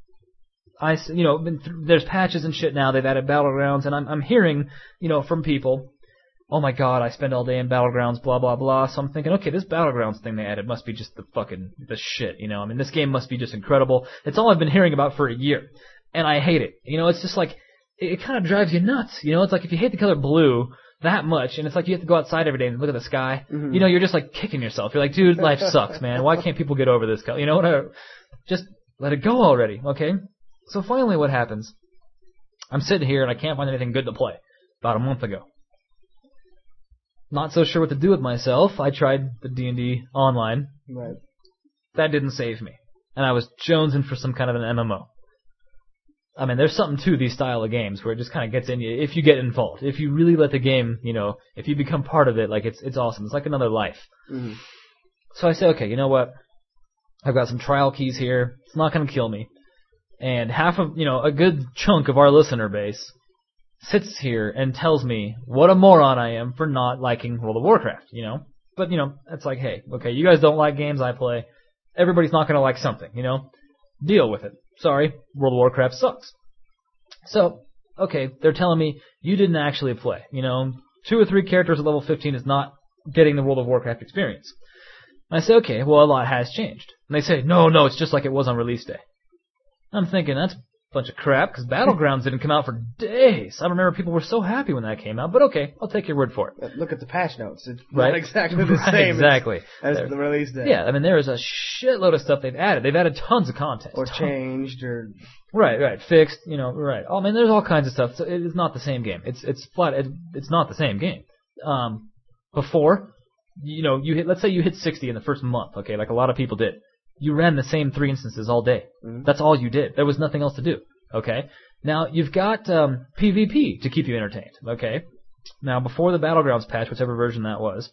[SPEAKER 6] there's patches and shit now. They've added Battlegrounds, and I'm hearing, you know, from people, oh my god, I spend all day in Battlegrounds, blah, blah, blah. So I'm thinking, okay, this Battlegrounds thing they added must be just the shit, you know. I mean, this game must be just incredible. It's all I've been hearing about for a year. And I hate it. You know, it's just like, it kind of drives you nuts. You know, it's like if you hate the color blue that much, and it's like you have to go outside every day and look at the sky, you know, you're just like kicking yourself. You're like, dude, life sucks, man. Why can't people get over this color? You know, whatever. Just let it go already, okay? So finally what happens, I'm sitting here and I can't find anything good to play. About a month ago. Not so sure what to do with myself. I tried the D&D online.
[SPEAKER 7] Right.
[SPEAKER 6] That didn't save me. And I was jonesing for some kind of an MMO. I mean, there's something to these style of games where it just kind of gets in you if you get involved. If you really let the game, you know, if you become part of it, like, it's awesome. It's like another life. Mm-hmm. So I say, okay, you know what? I've got some trial keys here. It's not going to kill me. And half of, you know, a good chunk of our listener base sits here and tells me what a moron I am for not liking World of Warcraft, you know? But, you know, it's like, hey, okay, you guys don't like games I play. Everybody's not going to like something, you know? Deal with it. Sorry, World of Warcraft sucks. So, okay, they're telling me you didn't actually play. You know, 2 or 3 characters at level 15 is not getting the World of Warcraft experience. And I say, okay, well, a lot has changed. And they say, no, it's just like it was on release day. I'm thinking, that's a bunch of crap, because Battlegrounds didn't come out for days. I remember people were so happy when that came out, but okay, I'll take your word for it.
[SPEAKER 7] Look at the patch notes. It's
[SPEAKER 6] right?
[SPEAKER 7] not exactly the same
[SPEAKER 6] exactly.
[SPEAKER 7] as the release day.
[SPEAKER 6] Yeah, I mean, there is a shitload of stuff they've added. They've added tons of content.
[SPEAKER 7] Or changed, or...
[SPEAKER 6] Right, fixed, you know, right. I mean, there's all kinds of stuff. So it is not the same game. It's flat, it's not the same game. Before, you know, let's say you hit 60 in the first month, okay, like a lot of people did. You ran the same 3 instances all day. Mm-hmm. That's all you did. There was nothing else to do, okay? Now, you've got PvP to keep you entertained, okay? Now, before the Battlegrounds patch, whichever version that was,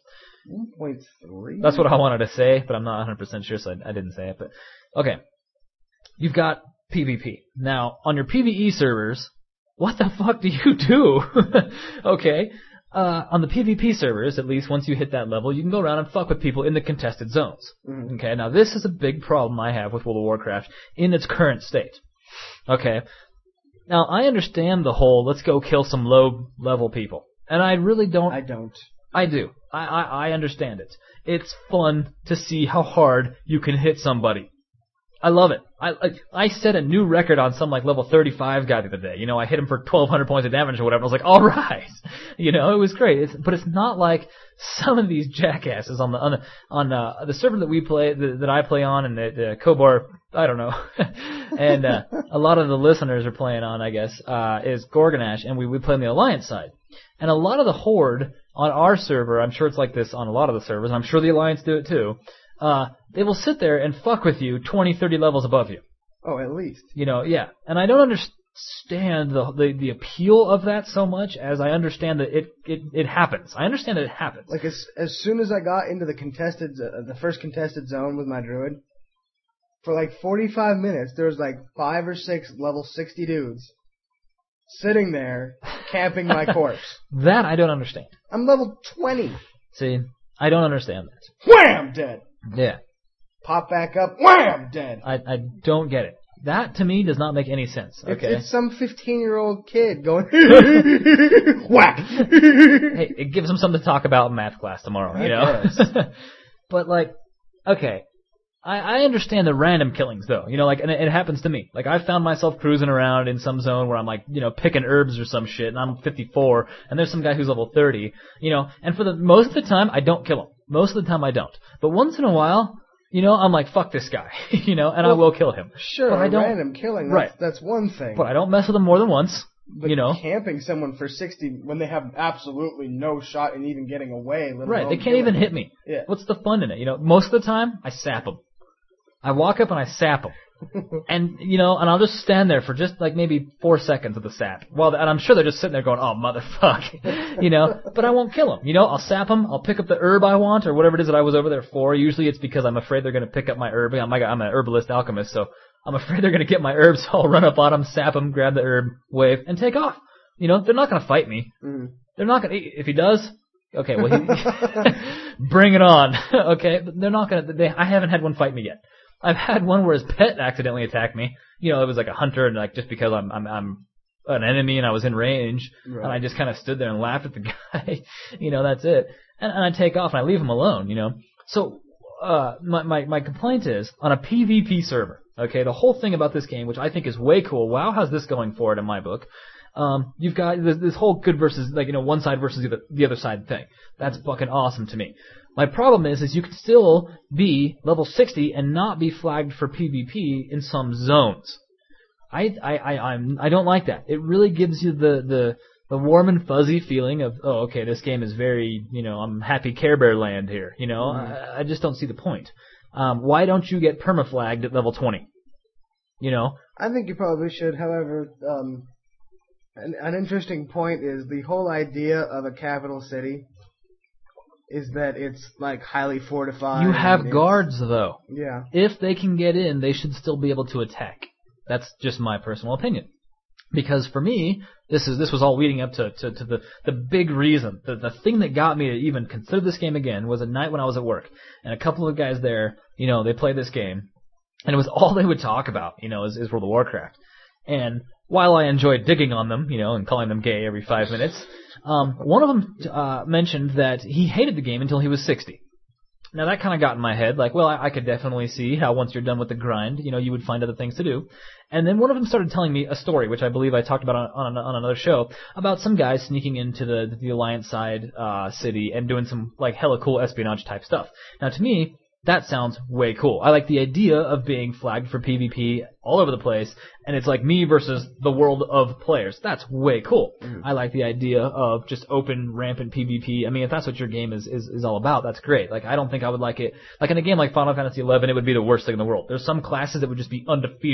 [SPEAKER 7] 1.3?
[SPEAKER 6] that's what I wanted to say, but I'm not 100% sure, so I didn't say it. But okay, you've got PvP. Now, on your PvE servers, what the fuck do you do? Okay, on the PvP servers, at least once you hit that level, you can go around and fuck with people in the contested zones. Okay, now this is a big problem I have with World of Warcraft in its current state. Okay, now I understand the whole let's go kill some low-level people, and I really don't.
[SPEAKER 7] I don't.
[SPEAKER 6] I do. I understand it. It's fun to see how hard you can hit somebody. I love it. I set a new record on some like level 35 guy the other day. You know, I hit him for 1,200 points of damage or whatever. I was like, all right. You know, it was great. But it's not like some of these jackasses on the server that we play, that I play on, and the Kobar, I don't know, and a lot of the listeners are playing on, I guess, is Gorgonash, and we play on the Alliance side. And a lot of the Horde on our server, I'm sure it's like this on a lot of the servers, I'm sure the Alliance do it too, they will sit there and fuck with you 20, 30 levels above you.
[SPEAKER 7] Oh, at least.
[SPEAKER 6] You know, yeah. And I don't understand the appeal of that so much as I understand that it happens. I understand that it happens.
[SPEAKER 7] Like, as soon as I got into the first contested zone with my druid, for like 45 minutes, there was like 5 or 6 level 60 dudes sitting there camping my corpse.
[SPEAKER 6] That I don't understand.
[SPEAKER 7] I'm level 20.
[SPEAKER 6] See, I don't understand that.
[SPEAKER 7] Wham! Dead.
[SPEAKER 6] Yeah.
[SPEAKER 7] Pop back up. Wham! Dead.
[SPEAKER 6] I don't get it. That, to me, does not make any sense. Okay.
[SPEAKER 7] It's some 15-year-old kid going, whack!
[SPEAKER 6] Hey, it gives them something to talk about in math class tomorrow, you know? But, like, okay. I understand the random killings, though. You know, like, and it happens to me. Like, I found myself cruising around in some zone where I'm, like, you know, picking herbs or some shit, and I'm 54, and there's some guy who's level 30, you know, and for most of the time, I don't kill him. Most of the time, I don't. But once in a while, you know, I'm like, fuck this guy, you know, and I will kill him.
[SPEAKER 7] Sure,
[SPEAKER 6] but I don't,
[SPEAKER 7] random killing, that's one thing.
[SPEAKER 6] But I don't mess with him more than once.
[SPEAKER 7] But
[SPEAKER 6] you know,
[SPEAKER 7] camping someone for 60 when they have absolutely no shot in even getting away.
[SPEAKER 6] Right, they can't even hit me.
[SPEAKER 7] Yeah.
[SPEAKER 6] What's the fun in it? You know, most of the time, I sap them. I walk up and I sap them. And, you know, and I'll just stand there for just like maybe 4 seconds of the sap. And I'm sure they're just sitting there going, oh, motherfuck. You know, but I won't kill them. You know, I'll sap them. I'll pick up the herb I want or whatever it is that I was over there for. Usually it's because I'm afraid they're going to pick up my herb. I'm an herbalist alchemist, so I'm afraid they're going to get my herbs. So I'll run up on them, sap them, grab the herb, wave, and take off. You know, they're not going to fight me. Mm-hmm. They're not going to. If he does, okay, well, bring it on. Okay, but they're not going to. I haven't had one fight me yet. I've had one where his pet accidentally attacked me. You know, it was like a hunter, and like just because I'm an enemy and I was in range, right. And I just kind of stood there and laughed at the guy. You know, that's it. And I take off and I leave him alone. You know, so my complaint is on a PvP server. Okay, the whole thing about this game, which I think is way cool. WoW has this going for it in my book. You've got this whole good versus, like, you know, one side versus the other side thing. That's fucking awesome to me. My problem is you can still be level 60 and not be flagged for PvP in some zones. I don't like that. It really gives you the warm and fuzzy feeling of, oh, okay, this game is very, you know, I'm happy Care Bear land here. You know, I just don't see the point. Why don't you get permaflagged at level 20? You know? I
[SPEAKER 7] think you probably should. However, an interesting point is the whole idea of a capital city is that it's like highly fortified.
[SPEAKER 6] You have guards, though.
[SPEAKER 7] Yeah.
[SPEAKER 6] If they can get in, they should still be able to attack. That's just my personal opinion. Because for me, this was all leading up to the big reason. The thing that got me to even consider this game again was a night when I was at work, and a couple of guys there, you know, they played this game, and it was all they would talk about, you know, is World of Warcraft. And while I enjoyed digging on them, you know, and calling them gay every 5 minutes, one of them mentioned that he hated the game until he was 60. Now that kind of got in my head, like, well, I could definitely see how once you're done with the grind, you know, you would find other things to do. And then one of them started telling me a story, which I believe I talked about on another show, about some guy sneaking into the Alliance side city and doing some, like, hella cool espionage type stuff. Now to me, that sounds way cool. I like the idea of being flagged for PvP all over the place, and it's like me versus the world of players. That's way cool. I like the idea of just open, rampant PvP. I mean, if that's what your game is all about, that's great. Like, I don't think I would like it. Like, in a game like Final Fantasy XI, it would be the worst thing in the world. There's some classes that would just be undefeatable.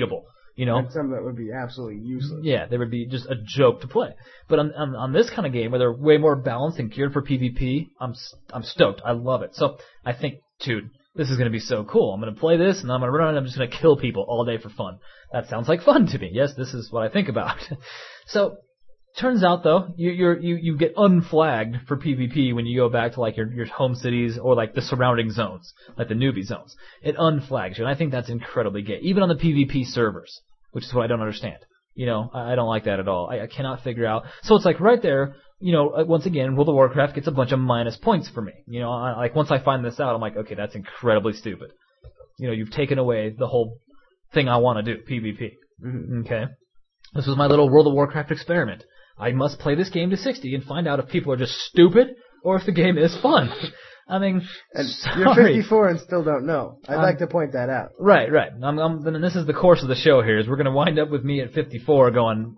[SPEAKER 6] You know,
[SPEAKER 7] And some that would be absolutely useless.
[SPEAKER 6] yeah, they would be just a joke to play. But on this kind of game where they're way more balanced and geared for PvP, I'm stoked. I love it. So I think, dude, this is going to be so cool. I'm going to play this, and I'm going to run around and I'm just going to kill people all day for fun. That sounds like fun to me. Yes, this is what I think about. So, turns out though, you get unflagged for PvP when you go back to like your home cities or like the surrounding zones, like the newbie zones. It unflags you, and I think that's incredibly gay. Even on the PvP servers, which is what I don't understand. You know, I don't like that at all. I cannot figure out. So it's like right there, you know, once again, World of Warcraft gets a bunch of minus points for me. You know, like once I find this out, I'm like, okay, that's incredibly stupid. You know, you've taken away the whole thing I want to do, PvP. Mm-hmm. Okay? This was my little World of Warcraft experiment. I must play this game to 60 and find out if people are just stupid or if the game is fun. I mean,
[SPEAKER 7] And
[SPEAKER 6] sorry.
[SPEAKER 7] you're 54 and still don't know. I'd like to point that out.
[SPEAKER 6] Right. Then this is the course of the show here, is we're going to wind up with me at 54 going,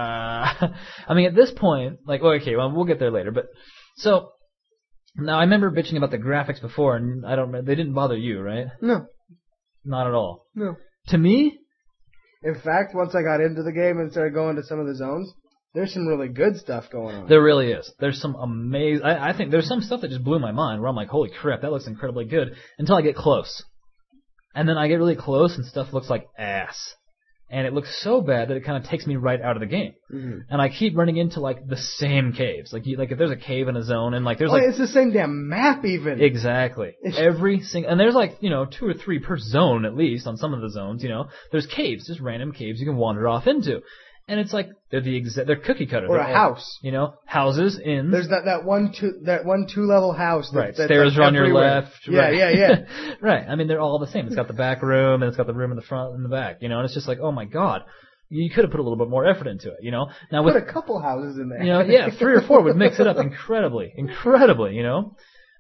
[SPEAKER 6] I mean, at this point, like, okay, well, we'll get there later, but, so, now I remember bitching about the graphics before, and they didn't bother you, right?
[SPEAKER 7] No.
[SPEAKER 6] Not at all.
[SPEAKER 7] No.
[SPEAKER 6] To me,
[SPEAKER 7] In fact, once I got into the game and started going to some of the zones, there's some really good stuff going on.
[SPEAKER 6] there really is. There's some amazing, I think there's some stuff that just blew my mind, where I'm like, holy crap, that looks incredibly good, until I get close. And then I get really close, and stuff looks like ass. And it looks so bad that it kind of takes me right out of the game. Mm-hmm. And I keep running into, like, the same caves. Like if there's a cave in a zone, and, like, there's, like...
[SPEAKER 7] it's the same damn map, even.
[SPEAKER 6] Exactly. Every single... And there's, like, you know, 2 or 3 per zone, at least, on some of the zones, you know. There's caves, just random caves you can wander off into. And it's like, they're cookie cutter.
[SPEAKER 7] Or a house.
[SPEAKER 6] You know, houses in...
[SPEAKER 7] There's that one 2-level house.
[SPEAKER 6] Right,
[SPEAKER 7] that's
[SPEAKER 6] stairs
[SPEAKER 7] like
[SPEAKER 6] are on your
[SPEAKER 7] everywhere.
[SPEAKER 6] left.
[SPEAKER 7] Yeah,
[SPEAKER 6] right.
[SPEAKER 7] yeah.
[SPEAKER 6] Right, I mean, they're all the same. It's got the back room, and it's got the room in the front and the back, you know, and it's just like, oh my god. You could have put a little bit more effort into it, you know. Now with
[SPEAKER 7] Put a couple houses in there.
[SPEAKER 6] You know, yeah, 3 or 4 would mix it up incredibly, you know.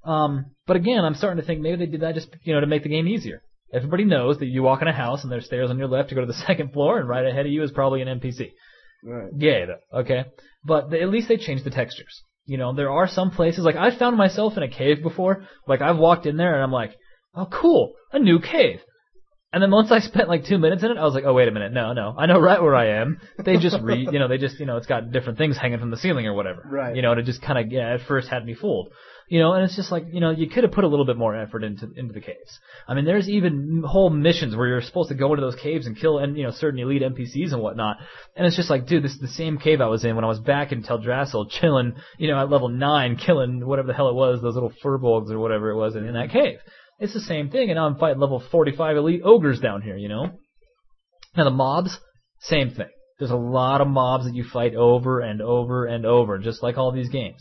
[SPEAKER 6] But again, I'm starting to think maybe they did that just, you know, to make the game easier. Everybody knows that you walk in a house and there's stairs on your left to go to the second floor, and right ahead of you is probably an NPC.
[SPEAKER 7] Right.
[SPEAKER 6] Yay, though, okay? But at least they changed the textures. You know, there are some places, like I found myself in a cave before. Like I've walked in there and I'm like, oh cool, a new cave. And then once I spent like 2 minutes in it, I was like, oh wait a minute, no, I know right where I am. They just it's got different things hanging from the ceiling or whatever.
[SPEAKER 7] Right.
[SPEAKER 6] You know, and it just kind of, at first had me fooled. You know, and it's just like, you know, you could have put a little bit more effort into the caves. I mean, there's even whole missions where you're supposed to go into those caves and kill, and, you know, certain elite NPCs and whatnot. And it's just like, dude, this is the same cave I was in when I was back in Teldrassil, chilling, you know, at level 9, killing whatever the hell it was, those little furbolgs or whatever it was in that cave. It's the same thing, and now I'm fighting level 45 elite ogres down here, you know? Now the mobs, same thing. There's a lot of mobs that you fight over and over and over, just like all these games.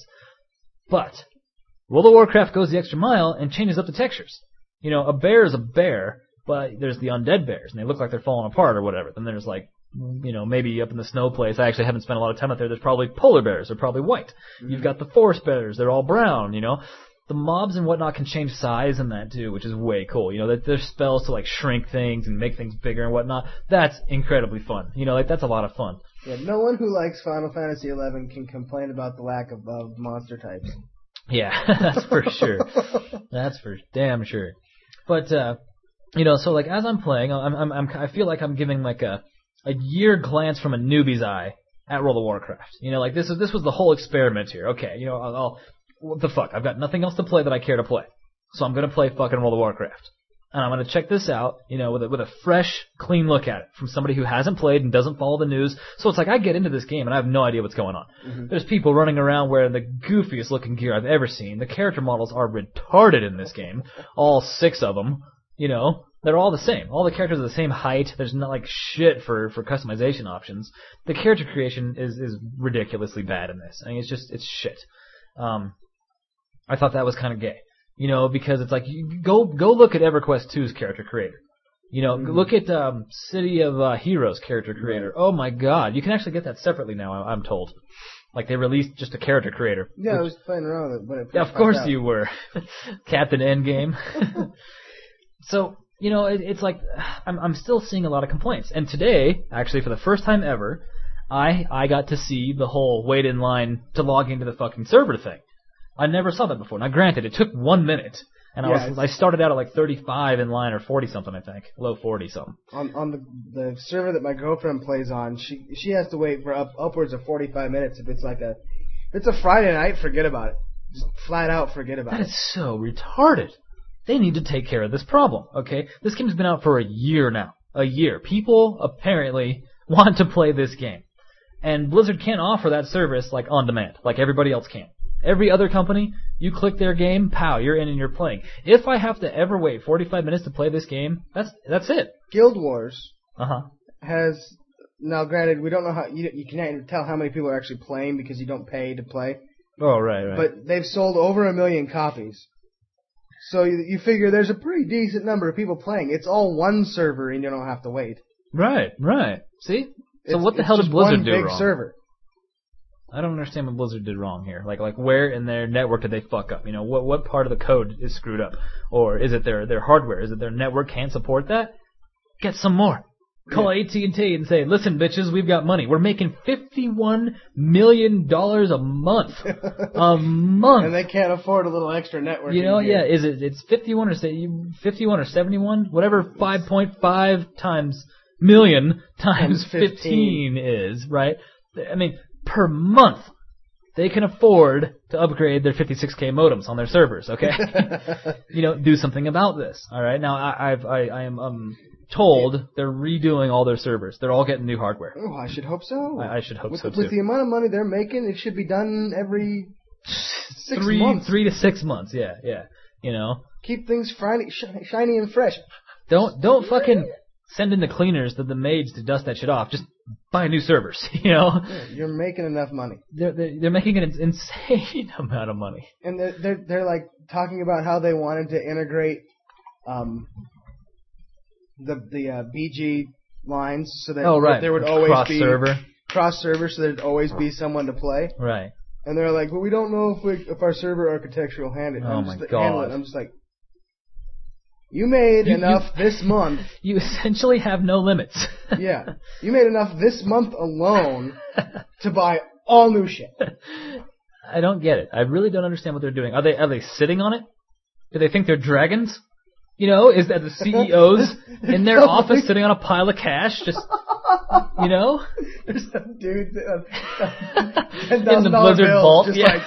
[SPEAKER 6] But World of Warcraft goes the extra mile and changes up the textures. You know, a bear is a bear, but there's the undead bears, and they look like they're falling apart or whatever. Then there's like, you know, maybe up in the snow place, I actually haven't spent a lot of time out there, there's probably polar bears, they're probably white. Mm-hmm. You've got the forest bears, they're all brown, you know. The mobs and whatnot can change size in that too, which is way cool. You know, there's spells to like shrink things and make things bigger and whatnot. That's incredibly fun. You know, like that's a lot of fun.
[SPEAKER 7] Yeah, no one who likes Final Fantasy XI can complain about the lack of monster types.
[SPEAKER 6] Yeah, that's for sure. That's for damn sure. But you know, so like as I'm playing, I feel like I'm giving like a year glance from a newbie's eye at World of Warcraft. You know, like this was the whole experiment here. Okay, you know, what the fuck? I've got nothing else to play that I care to play. So I'm going to play fucking World of Warcraft. And I'm going to check this out, you know, with a fresh, clean look at it from somebody who hasn't played and doesn't follow the news. So it's like I get into this game and I have no idea what's going on. Mm-hmm. There's people running around wearing the goofiest looking gear I've ever seen. The character models are retarded in this game. All 6 of them, you know. They're all the same. All the characters are the same height. There's not like shit for customization options. The character creation is ridiculously bad in this. I mean, it's shit. I thought that was kind of gay, you know, because it's like go look at EverQuest 2's character creator, you know, look at City of Heroes character creator. Oh my God, you can actually get that separately now. I'm told, like they released just a character creator.
[SPEAKER 7] Yeah, I was playing around with it, but
[SPEAKER 6] yeah, of course you were, Captain Endgame. So you know, it's like I'm still seeing a lot of complaints, and today, actually, for the first time ever, I got to see the whole wait in line to log into the fucking server thing. I never saw that before. Now, granted, it took 1 minute, And
[SPEAKER 7] Yeah,
[SPEAKER 6] I started out at like 35 in line, or 40 something, I think, low 40 something.
[SPEAKER 7] On the server that my girlfriend plays on, she has to wait for upwards of 45 minutes if it's a Friday night. Forget about it. Just flat out forget about it.
[SPEAKER 6] That is so retarded. They need to take care of this problem, okay? This game's been out for a year now. A year. People apparently want to play this game. And Blizzard can't offer that service like on demand, like everybody else can. Every other company, you click their game, pow, you're in and you're playing. If I have to ever wait 45 minutes to play this game, that's it.
[SPEAKER 7] Guild Wars
[SPEAKER 6] Uh-huh.
[SPEAKER 7] has, now granted, we don't know how, you can't tell how many people are actually playing because you don't pay to play.
[SPEAKER 6] Oh, right.
[SPEAKER 7] But they've sold over 1 million copies. So you figure there's a pretty decent number of people playing. It's all one server and you don't have to wait.
[SPEAKER 6] Right. See? So what the
[SPEAKER 7] it's
[SPEAKER 6] hell did
[SPEAKER 7] just
[SPEAKER 6] Blizzard
[SPEAKER 7] one
[SPEAKER 6] do
[SPEAKER 7] big
[SPEAKER 6] wrong?
[SPEAKER 7] server.
[SPEAKER 6] I don't understand what Blizzard did wrong here. Like where in their network did they fuck up? You know, what part of the code is screwed up? Or is it their hardware? Is it their network can't support that? Get some more. Call AT&T and say, listen, bitches, we've got money. We're making $51 million a month. A month.
[SPEAKER 7] And they can't afford a little extra network.
[SPEAKER 6] You know, yeah, it's 51 or 71? Whatever 5.5 times million times 15 is, right? I mean, per month, they can afford to upgrade their 56K modems on their servers, okay? You know, do something about this, all right? Now, I am told they're redoing all their servers. They're all getting new hardware.
[SPEAKER 7] Oh, I should hope so.
[SPEAKER 6] I should hope so, too.
[SPEAKER 7] With the amount of money they're making, it should be done every 6 months.
[SPEAKER 6] 3 to 6 months, yeah. You know?
[SPEAKER 7] Keep things shiny and fresh.
[SPEAKER 6] Don't fucking send in the cleaners, the maids to dust that shit off. Just buy new servers, you know?
[SPEAKER 7] Yeah, you're making enough money.
[SPEAKER 6] They're making an insane amount of money.
[SPEAKER 7] And they're like talking about how they wanted to integrate the BG lines so that there would always cross server, so there'd always be someone to play.
[SPEAKER 6] Right.
[SPEAKER 7] And they're like, well, we don't know if our server architecture will handle it.
[SPEAKER 6] Oh my God.
[SPEAKER 7] I'm just like, you made enough this month.
[SPEAKER 6] You essentially have no limits.
[SPEAKER 7] Yeah. You made enough this month alone to buy all new shit.
[SPEAKER 6] I don't get it. I really don't understand what they're doing. Are they sitting on it? Do they think they're dragons? You know, is that the CEOs in their office sitting on a pile of cash, just, you know?
[SPEAKER 7] There's some dude
[SPEAKER 6] in the Blizzard vault.
[SPEAKER 7] Yeah.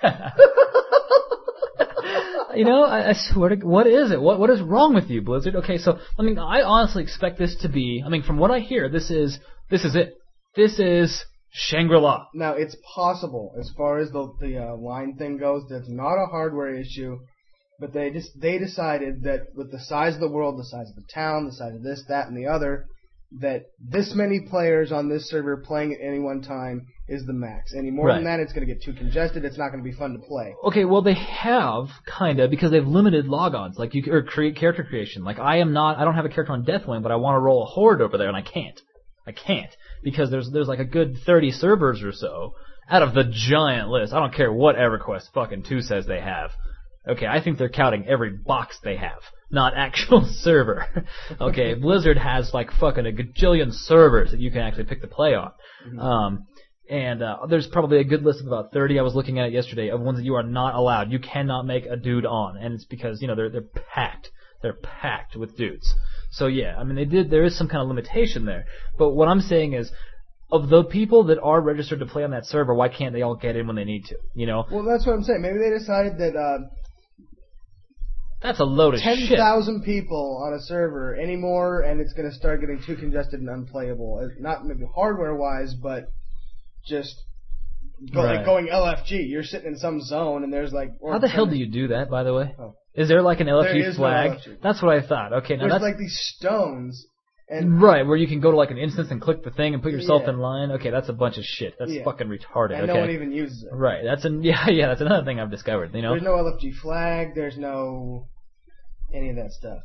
[SPEAKER 6] You know, I swear to, what is it? What is wrong with you, Blizzard? Okay, so, I mean, I honestly expect this to be, I mean, from what I hear, this is it. This is Shangri-La.
[SPEAKER 7] Now, it's possible, as far as the line thing goes, that's not a hardware issue. But they decided that with the size of the world, the size of the town, the size of this, that, and the other, that this many players on this server playing at any one time is the max. Any more than that, it's going to get too congested. It's not going to be fun to play.
[SPEAKER 6] Okay, well, they have, kinda, because they've limited logons, like or create character creation. Like, I don't have a character on Deathwing, but I want to roll a horde over there, and I can't. Because there's like a good 30 servers or so out of the giant list. I don't care what EverQuest fucking 2 says they have. Okay, I think they're counting every box they have, not actual server. Okay, Blizzard has like fucking a gajillion servers that you can actually pick to play on. Mm-hmm. There's probably a good list of about 30, I was looking at it yesterday, of ones that you are not allowed. You cannot make a dude on, and it's because, you know, they're packed. They're packed with dudes. So yeah, I mean, there is some kind of limitation there. But what I'm saying is, of the people that are registered to play on that server, why can't they all get in when they need to, you know?
[SPEAKER 7] Well, that's what I'm saying. Maybe they decided that,
[SPEAKER 6] that's a load of shit.
[SPEAKER 7] 10,000 people on a server anymore, and it's going to start getting too congested and unplayable. Not maybe hardware-wise, but just like going LFG. You're sitting in some zone, and there's like...
[SPEAKER 6] How the hell do you do that, by the way? Oh. Is there like an LFG flag?
[SPEAKER 7] No LFG.
[SPEAKER 6] That's what I thought. Okay, now
[SPEAKER 7] there's like these stones... And
[SPEAKER 6] where you can go to like an instance and click the thing and put yourself in line. Okay, that's a bunch of shit. That's fucking retarded.
[SPEAKER 7] And no one even uses it.
[SPEAKER 6] Right. That's another thing I've discovered. You know,
[SPEAKER 7] there's no LFG flag. There's no any of that stuff.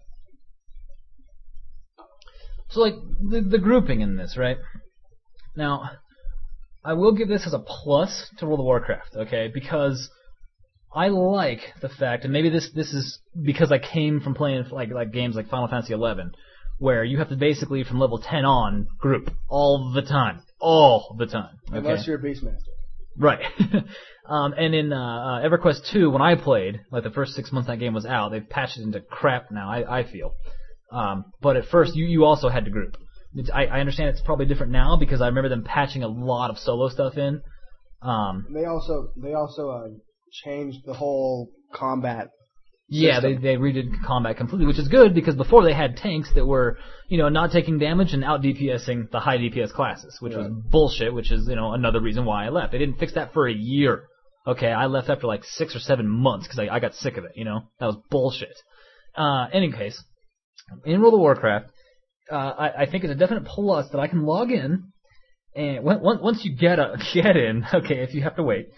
[SPEAKER 6] So like the grouping in this, right? Now, I will give this as a plus to World of Warcraft, okay? Because I like the fact, and maybe this is because I came from playing like games like Final Fantasy XI. Where you have to basically, from level 10 on, group all the time. Okay?
[SPEAKER 7] Unless you're a Beastmaster.
[SPEAKER 6] Right. And in EverQuest 2, when I played, like the first 6 months that game was out, they've patched it into crap now, I feel. But at first, you also had to group. I understand it's probably different now because I remember them patching a lot of solo stuff in.
[SPEAKER 7] They also changed the whole combat.
[SPEAKER 6] Yeah, they redid combat completely, which is good because before they had tanks that were, not taking damage and out DPSing the high DPS classes, which was bullshit, which is, another reason why I left. They didn't fix that for a year. Okay, I left after like 6 or 7 months because I got sick of it, That was bullshit. Any case, in World of Warcraft, I think it's a definite plus that I can log in, and once you get in, okay, if you have to wait,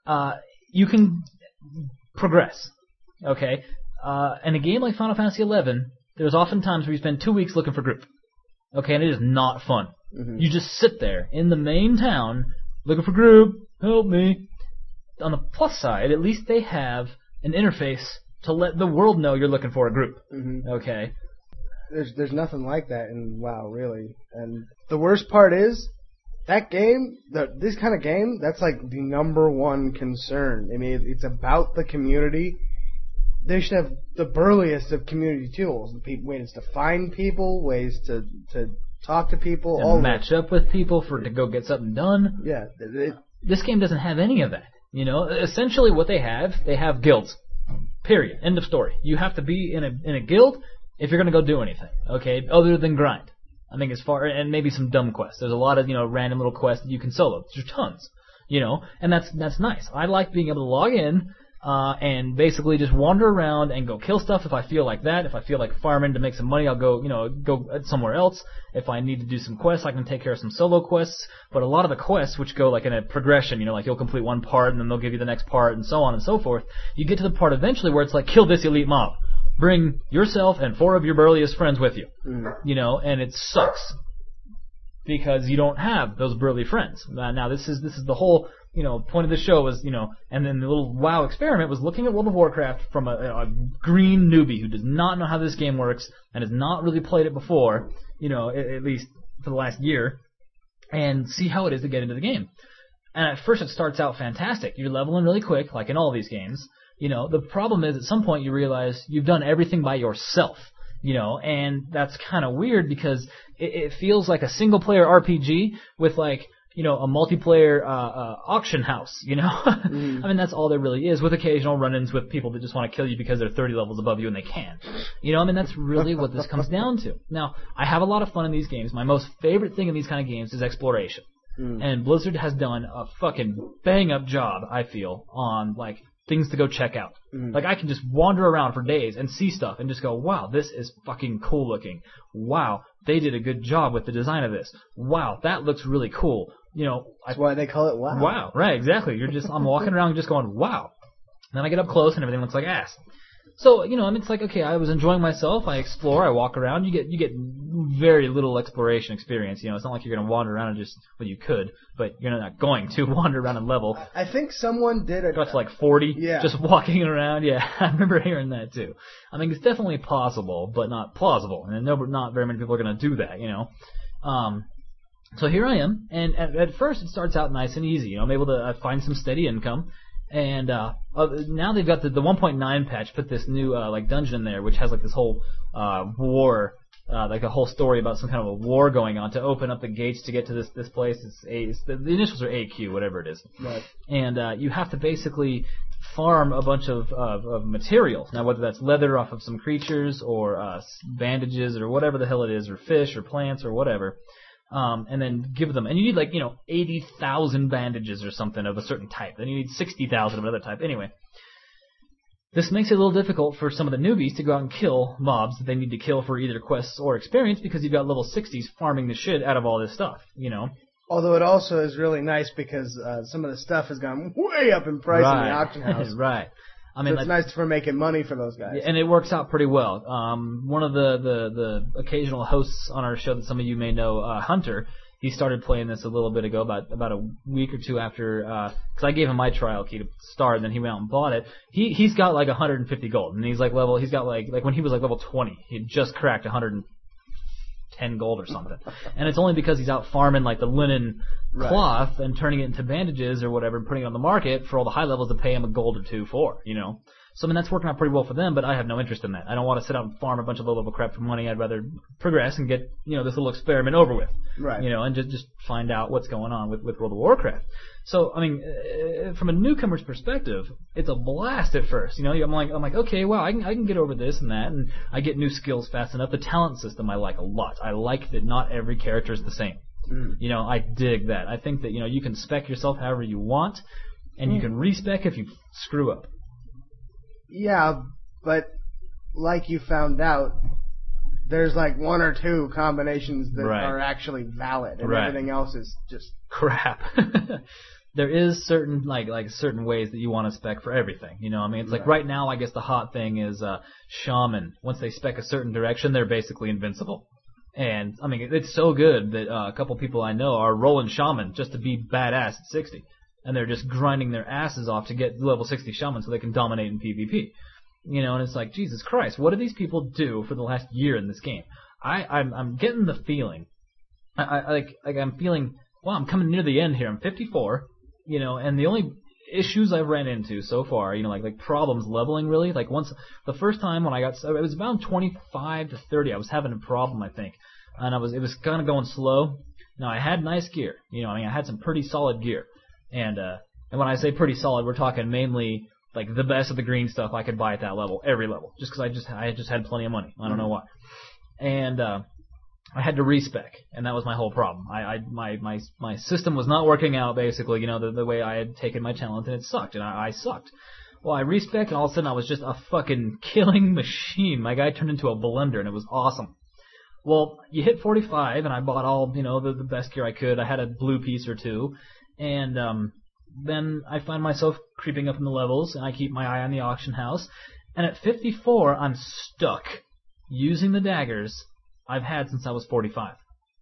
[SPEAKER 6] you can progress. Okay, in a game like Final Fantasy XI, there's often times where you spend 2 weeks looking for group. Okay, and it is not fun. Mm-hmm. You just sit there in the main town looking for group. Help me. On the plus side, at least they have an interface to let the world know you're looking for a group. Mm-hmm. Okay.
[SPEAKER 7] There's nothing like that in WoW, really. And the worst part is that game, this kind of game, that's like the number one concern. I mean, it's about the community. They should have the burliest of community tools. Ways to find people, ways to talk to people,
[SPEAKER 6] and
[SPEAKER 7] all
[SPEAKER 6] match up with people to go get something done.
[SPEAKER 7] Yeah.
[SPEAKER 6] This game doesn't have any of that. Essentially what they have guilds. Period. End of story. You have to be in a guild if you're going to go do anything. Okay, other than grind. I think and maybe some dumb quests. There's a lot of random little quests that you can solo. There's tons. And that's nice. I like being able to log in. And basically just wander around and go kill stuff if I feel like that. If I feel like farming to make some money, I'll go somewhere else. If I need to do some quests, I can take care of some solo quests. But a lot of the quests, which go like in a progression, like you'll complete one part and then they'll give you the next part and so on and so forth. You get to the part eventually where it's like, kill this elite mob. Bring yourself and 4 of your burliest friends with you. And it sucks. Because you don't have those burly friends. Now this is the whole point of the show was, and then the little WoW experiment was looking at World of Warcraft from a green newbie who does not know how this game works and has not really played it before, at least for the last year, and see how it is to get into the game. And at first it starts out fantastic. You're leveling really quick, like in all these games. The problem is at some point you realize you've done everything by yourself. And that's kind of weird because it feels like a single-player RPG with like, a multiplayer auction house, I mean, that's all there really is, with occasional run-ins with people that just want to kill you because they're 30 levels above you and they can. I mean, that's really what this comes down to. Now, I have a lot of fun in these games. My most favorite thing in these kind of games is exploration. And Blizzard has done a fucking bang-up job, I feel, on, like, things to go check out. Like, I can just wander around for days and see stuff and just go, wow, this is fucking cool looking. Wow, they did a good job with the design of this. Wow, that looks really cool.
[SPEAKER 7] That's why they call it WoW.
[SPEAKER 6] Wow, right, exactly. I'm walking around just going, wow. Then I get up close and everything looks like ass. So, it's like, okay, I was enjoying myself. I explore, I walk around. You get very little exploration experience. It's not like you're going to wander around and you could, but you're not going to wander around and level.
[SPEAKER 7] I think someone did it.
[SPEAKER 6] Got to like 40, just walking around. Yeah, I remember hearing that too. I mean, it's definitely possible, but not plausible. And not very many people are going to do that, So here I am, and at first it starts out nice and easy. I'm able to find some steady income. And now they've got the 1.9 patch put this new dungeon in there, which has like this whole war, like a whole story about some kind of a war going on to open up the gates to get to this place. The initials are AQ, whatever it is. Right. And you have to basically farm a bunch of materials. Now, whether that's leather off of some creatures or bandages or whatever the hell it is, or fish or plants or whatever. And then give them, and you need 80,000 bandages or something of a certain type. Then you need 60,000 of another type. Anyway, this makes it a little difficult for some of the newbies to go out and kill mobs that they need to kill for either quests or experience because you've got level 60s farming the shit out of all this stuff,
[SPEAKER 7] Although it also is really nice because some of the stuff has gone way up in price in the auction house.
[SPEAKER 6] Right. I mean,
[SPEAKER 7] so it's nice for making money for those guys.
[SPEAKER 6] And it works out pretty well. One of the occasional hosts on our show that some of you may know, Hunter, he started playing this a little bit ago, about a week or two after, because I gave him my trial key to start, and then he went out and bought it. He's got like 150 gold, and he's got like when he was like level 20, he had just cracked 10 gold or something. And it's only because he's out farming like the linen cloth and turning it into bandages or whatever and putting it on the market for all the high levels to pay him a gold or two for, you know. So, I mean, that's working out pretty well for them, but I have no interest in that. I don't want to sit out and farm a bunch of low-level crap for money. I'd rather progress and get, you know, this little experiment over with.
[SPEAKER 7] Right.
[SPEAKER 6] You know, and just find out what's going on with World of Warcraft. So, I mean, from a newcomer's perspective, it's a blast at first. You know, I'm like, okay, well, I can get over this and that, and I get new skills fast enough. The talent system I like a lot. I like that not every character is the same. You know, I dig that. I think that, you know, you can spec yourself however you want, and you can respec if you screw up.
[SPEAKER 7] Yeah, but like you found out, there's like one or two combinations that are actually valid, and everything else is just
[SPEAKER 6] crap. There is certain like certain ways that you want to spec for everything. You know, I mean, it's like right now, I guess the hot thing is Shaman. Once they spec a certain direction, they're basically invincible. And I mean, it's so good that a couple people I know are rolling Shaman just to be badass at 60. And they're just grinding their asses off to get level 60 Shaman so they can dominate in PvP. You know, and it's like, Jesus Christ, what do these people do for the last year in this game? I'm getting the feeling, I'm feeling, well, I'm coming near the end here. I'm 54, you know, and the only issues I've ran into so far, you know, like problems leveling really, like once, the first time when it was about 25 to 30, I was having a problem, I think, and it was kind of going slow. Now, I had nice gear, you know, I mean, I had some pretty solid gear. And when I say pretty solid, we're talking mainly like the best of the green stuff I could buy at that level, every level, just because I just had plenty of money. I don't know why. And I had to respec, and that was my whole problem. My system was not working out basically, you know, the way I had taken my talent, and it sucked, and I sucked. Well, I respec, and all of a sudden I was just a fucking killing machine. My guy turned into a blender, and it was awesome. Well, you hit 45, and I bought all, you know, the best gear I could. I had a blue piece or two. And then I find myself creeping up in the levels, and I keep my eye on the auction house. And at 54, I'm stuck using the daggers I've had since I was 45.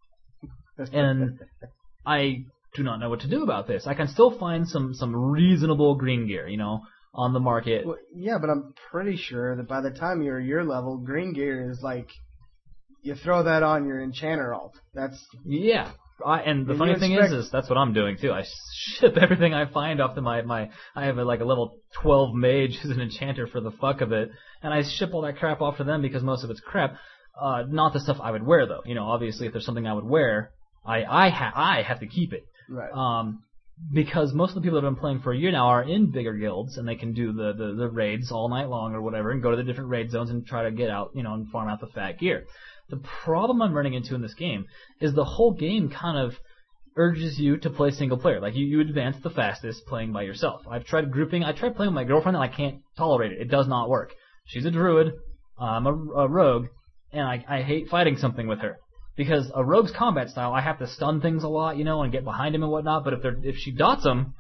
[SPEAKER 6] And I do not know what to do about this. I can still find some reasonable green gear, you know, on the market.
[SPEAKER 7] Well, yeah, but I'm pretty sure that by the time you're your level, green gear is like, you throw that on your enchanter alt.
[SPEAKER 6] Yeah. And the funny thing is that's what I'm doing too. I ship everything I find off to I have a level 12 mage who's an enchanter for the fuck of it, and I ship all that crap off to them because most of it's crap. Not the stuff I would wear though. You know, obviously if there's something I would wear, I have to keep it.
[SPEAKER 7] Right.
[SPEAKER 6] Because most of the people that have been playing for a year now are in bigger guilds, and they can do the raids all night long or whatever, and go to the different raid zones and try to get out, you know, and farm out the fat gear. The problem I'm running into in this game is the whole game kind of urges you to play single player. Like, you advance the fastest playing by yourself. I've tried grouping. I tried playing with my girlfriend, and I can't tolerate it. It does not work. She's a druid. I'm a rogue, and I hate fighting something with her. Because a rogue's combat style, I have to stun things a lot, you know, and get behind him and whatnot, but if she dots him,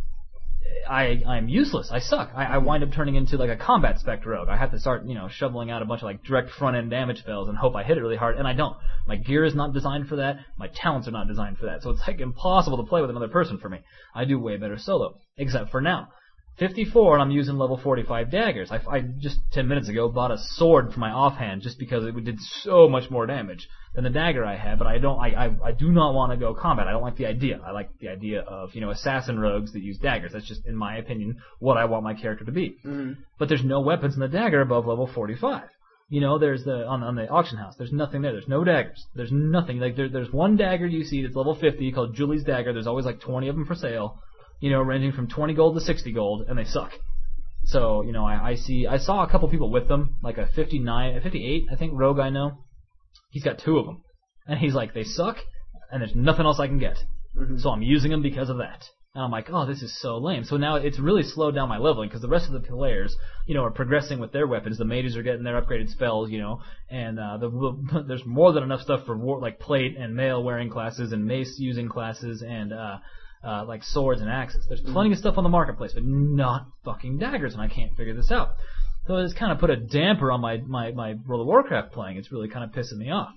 [SPEAKER 6] I'm useless. I suck. I wind up turning into like a combat spec rogue. I have to start, you know, shoveling out a bunch of like direct front end damage spells and hope I hit it really hard, and I don't. My gear is not designed for that. My talents are not designed for that. So it's like impossible to play with another person for me. I do way better solo, except for now. 54, and I'm using level 45 daggers. I just 10 minutes ago bought a sword for my offhand just because it did so much more damage than the dagger I had, but I do not want to go combat. I don't like the idea. I like the idea of, you know, assassin rogues that use daggers. That's just, in my opinion, what I want my character to be. Mm-hmm. But there's no weapons in the dagger above level 45. You know, there's on the auction house, there's nothing there. There's no daggers. There's nothing. Like, there's one dagger you see that's level 50 called Julie's Dagger. There's always like 20 of them for sale. You know, ranging from 20 gold to 60 gold, and they suck. So, you know, I saw a couple people with them, like a 58, I think, rogue I know. He's got 2 of them. And he's like, they suck, and there's nothing else I can get. Mm-hmm. So I'm using them because of that. And I'm like, oh, this is so lame. So now it's really slowed down my leveling, because the rest of the players, you know, are progressing with their weapons. The mages are getting their upgraded spells, you know, and there's more than enough stuff for like plate and mail wearing classes and mace using classes and like swords and axes. There's plenty of stuff on the marketplace, but not fucking daggers, and I can't figure this out. So it's kind of put a damper on my World of Warcraft playing. It's really kind of pissing me off.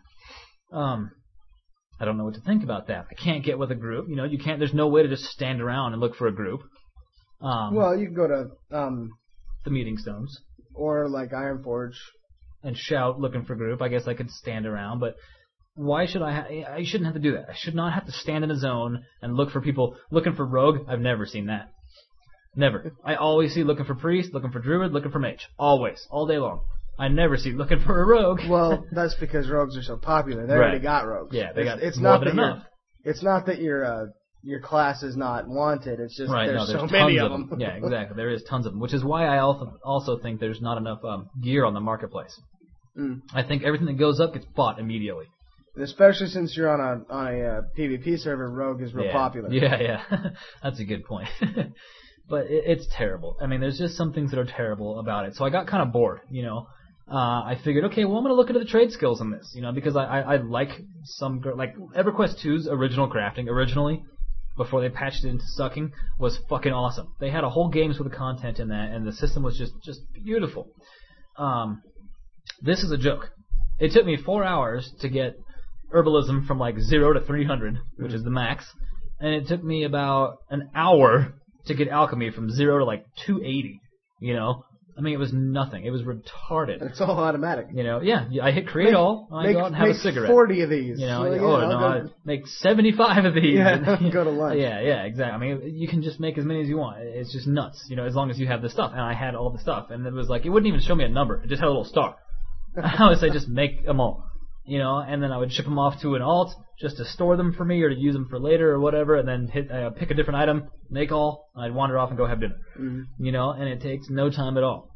[SPEAKER 6] I don't know what to think about that. I can't get with a group. You know, you can't. There's no way to just stand around and look for a group.
[SPEAKER 7] Well, you can go to
[SPEAKER 6] the meeting stones
[SPEAKER 7] or like Ironforge
[SPEAKER 6] and shout looking for a group. I guess I could stand around, but why should I shouldn't have to do that. I should not have to stand in a zone and look for people. Looking for rogue, I've never seen that. Never. I always see looking for priest, looking for druid, looking for mage. Always. All day long. I never see looking for a rogue.
[SPEAKER 7] Well, that's because rogues are so popular. They
[SPEAKER 6] Right.
[SPEAKER 7] already got rogues.
[SPEAKER 6] Yeah, they got
[SPEAKER 7] it's
[SPEAKER 6] more
[SPEAKER 7] not
[SPEAKER 6] than
[SPEAKER 7] that
[SPEAKER 6] enough.
[SPEAKER 7] It's not that your class is not wanted. It's just
[SPEAKER 6] Right,
[SPEAKER 7] there's
[SPEAKER 6] no,
[SPEAKER 7] so
[SPEAKER 6] there's
[SPEAKER 7] many
[SPEAKER 6] tons
[SPEAKER 7] of them.
[SPEAKER 6] Yeah, exactly. There is tons of them, which is why I also think there's not enough gear on the marketplace.
[SPEAKER 7] Mm.
[SPEAKER 6] I think everything that goes up gets bought immediately.
[SPEAKER 7] And especially since you're on a PvP server, rogue is real popular.
[SPEAKER 6] Yeah. That's a good point. But it's terrible. I mean, there's just some things that are terrible about it. So I got kind of bored, you know. I figured, okay, well, I'm going to look into the trade skills on this, you know, because I like like EverQuest 2's original crafting, originally, before they patched it into sucking, was fucking awesome. They had a whole games with the content in that, and the system was just beautiful. This is a joke. It took me 4 hours to get herbalism from like 0 to 300, which is the max, and it took me about an hour to get alchemy from 0 to like 280, you know? I mean, it was nothing. It was retarded.
[SPEAKER 7] It's all automatic.
[SPEAKER 6] You know, yeah, I hit create all, and I go out and have a cigarette.
[SPEAKER 7] 40 of these.
[SPEAKER 6] You know,
[SPEAKER 7] So,
[SPEAKER 6] I make 75 of these.
[SPEAKER 7] Yeah, go to lunch.
[SPEAKER 6] Yeah, exactly. I mean, you can just make as many as you want. It's just nuts, you know, as long as you have the stuff. And I had all the stuff, and it was like, it wouldn't even show me a number. It just had a little star. I would say just make them all, you know, and then I would ship them off to an alt just to store them for me or to use them for later or whatever, and then pick a different item, make all, and I'd wander off and go have dinner.
[SPEAKER 7] Mm-hmm.
[SPEAKER 6] You know, and it takes no time at all.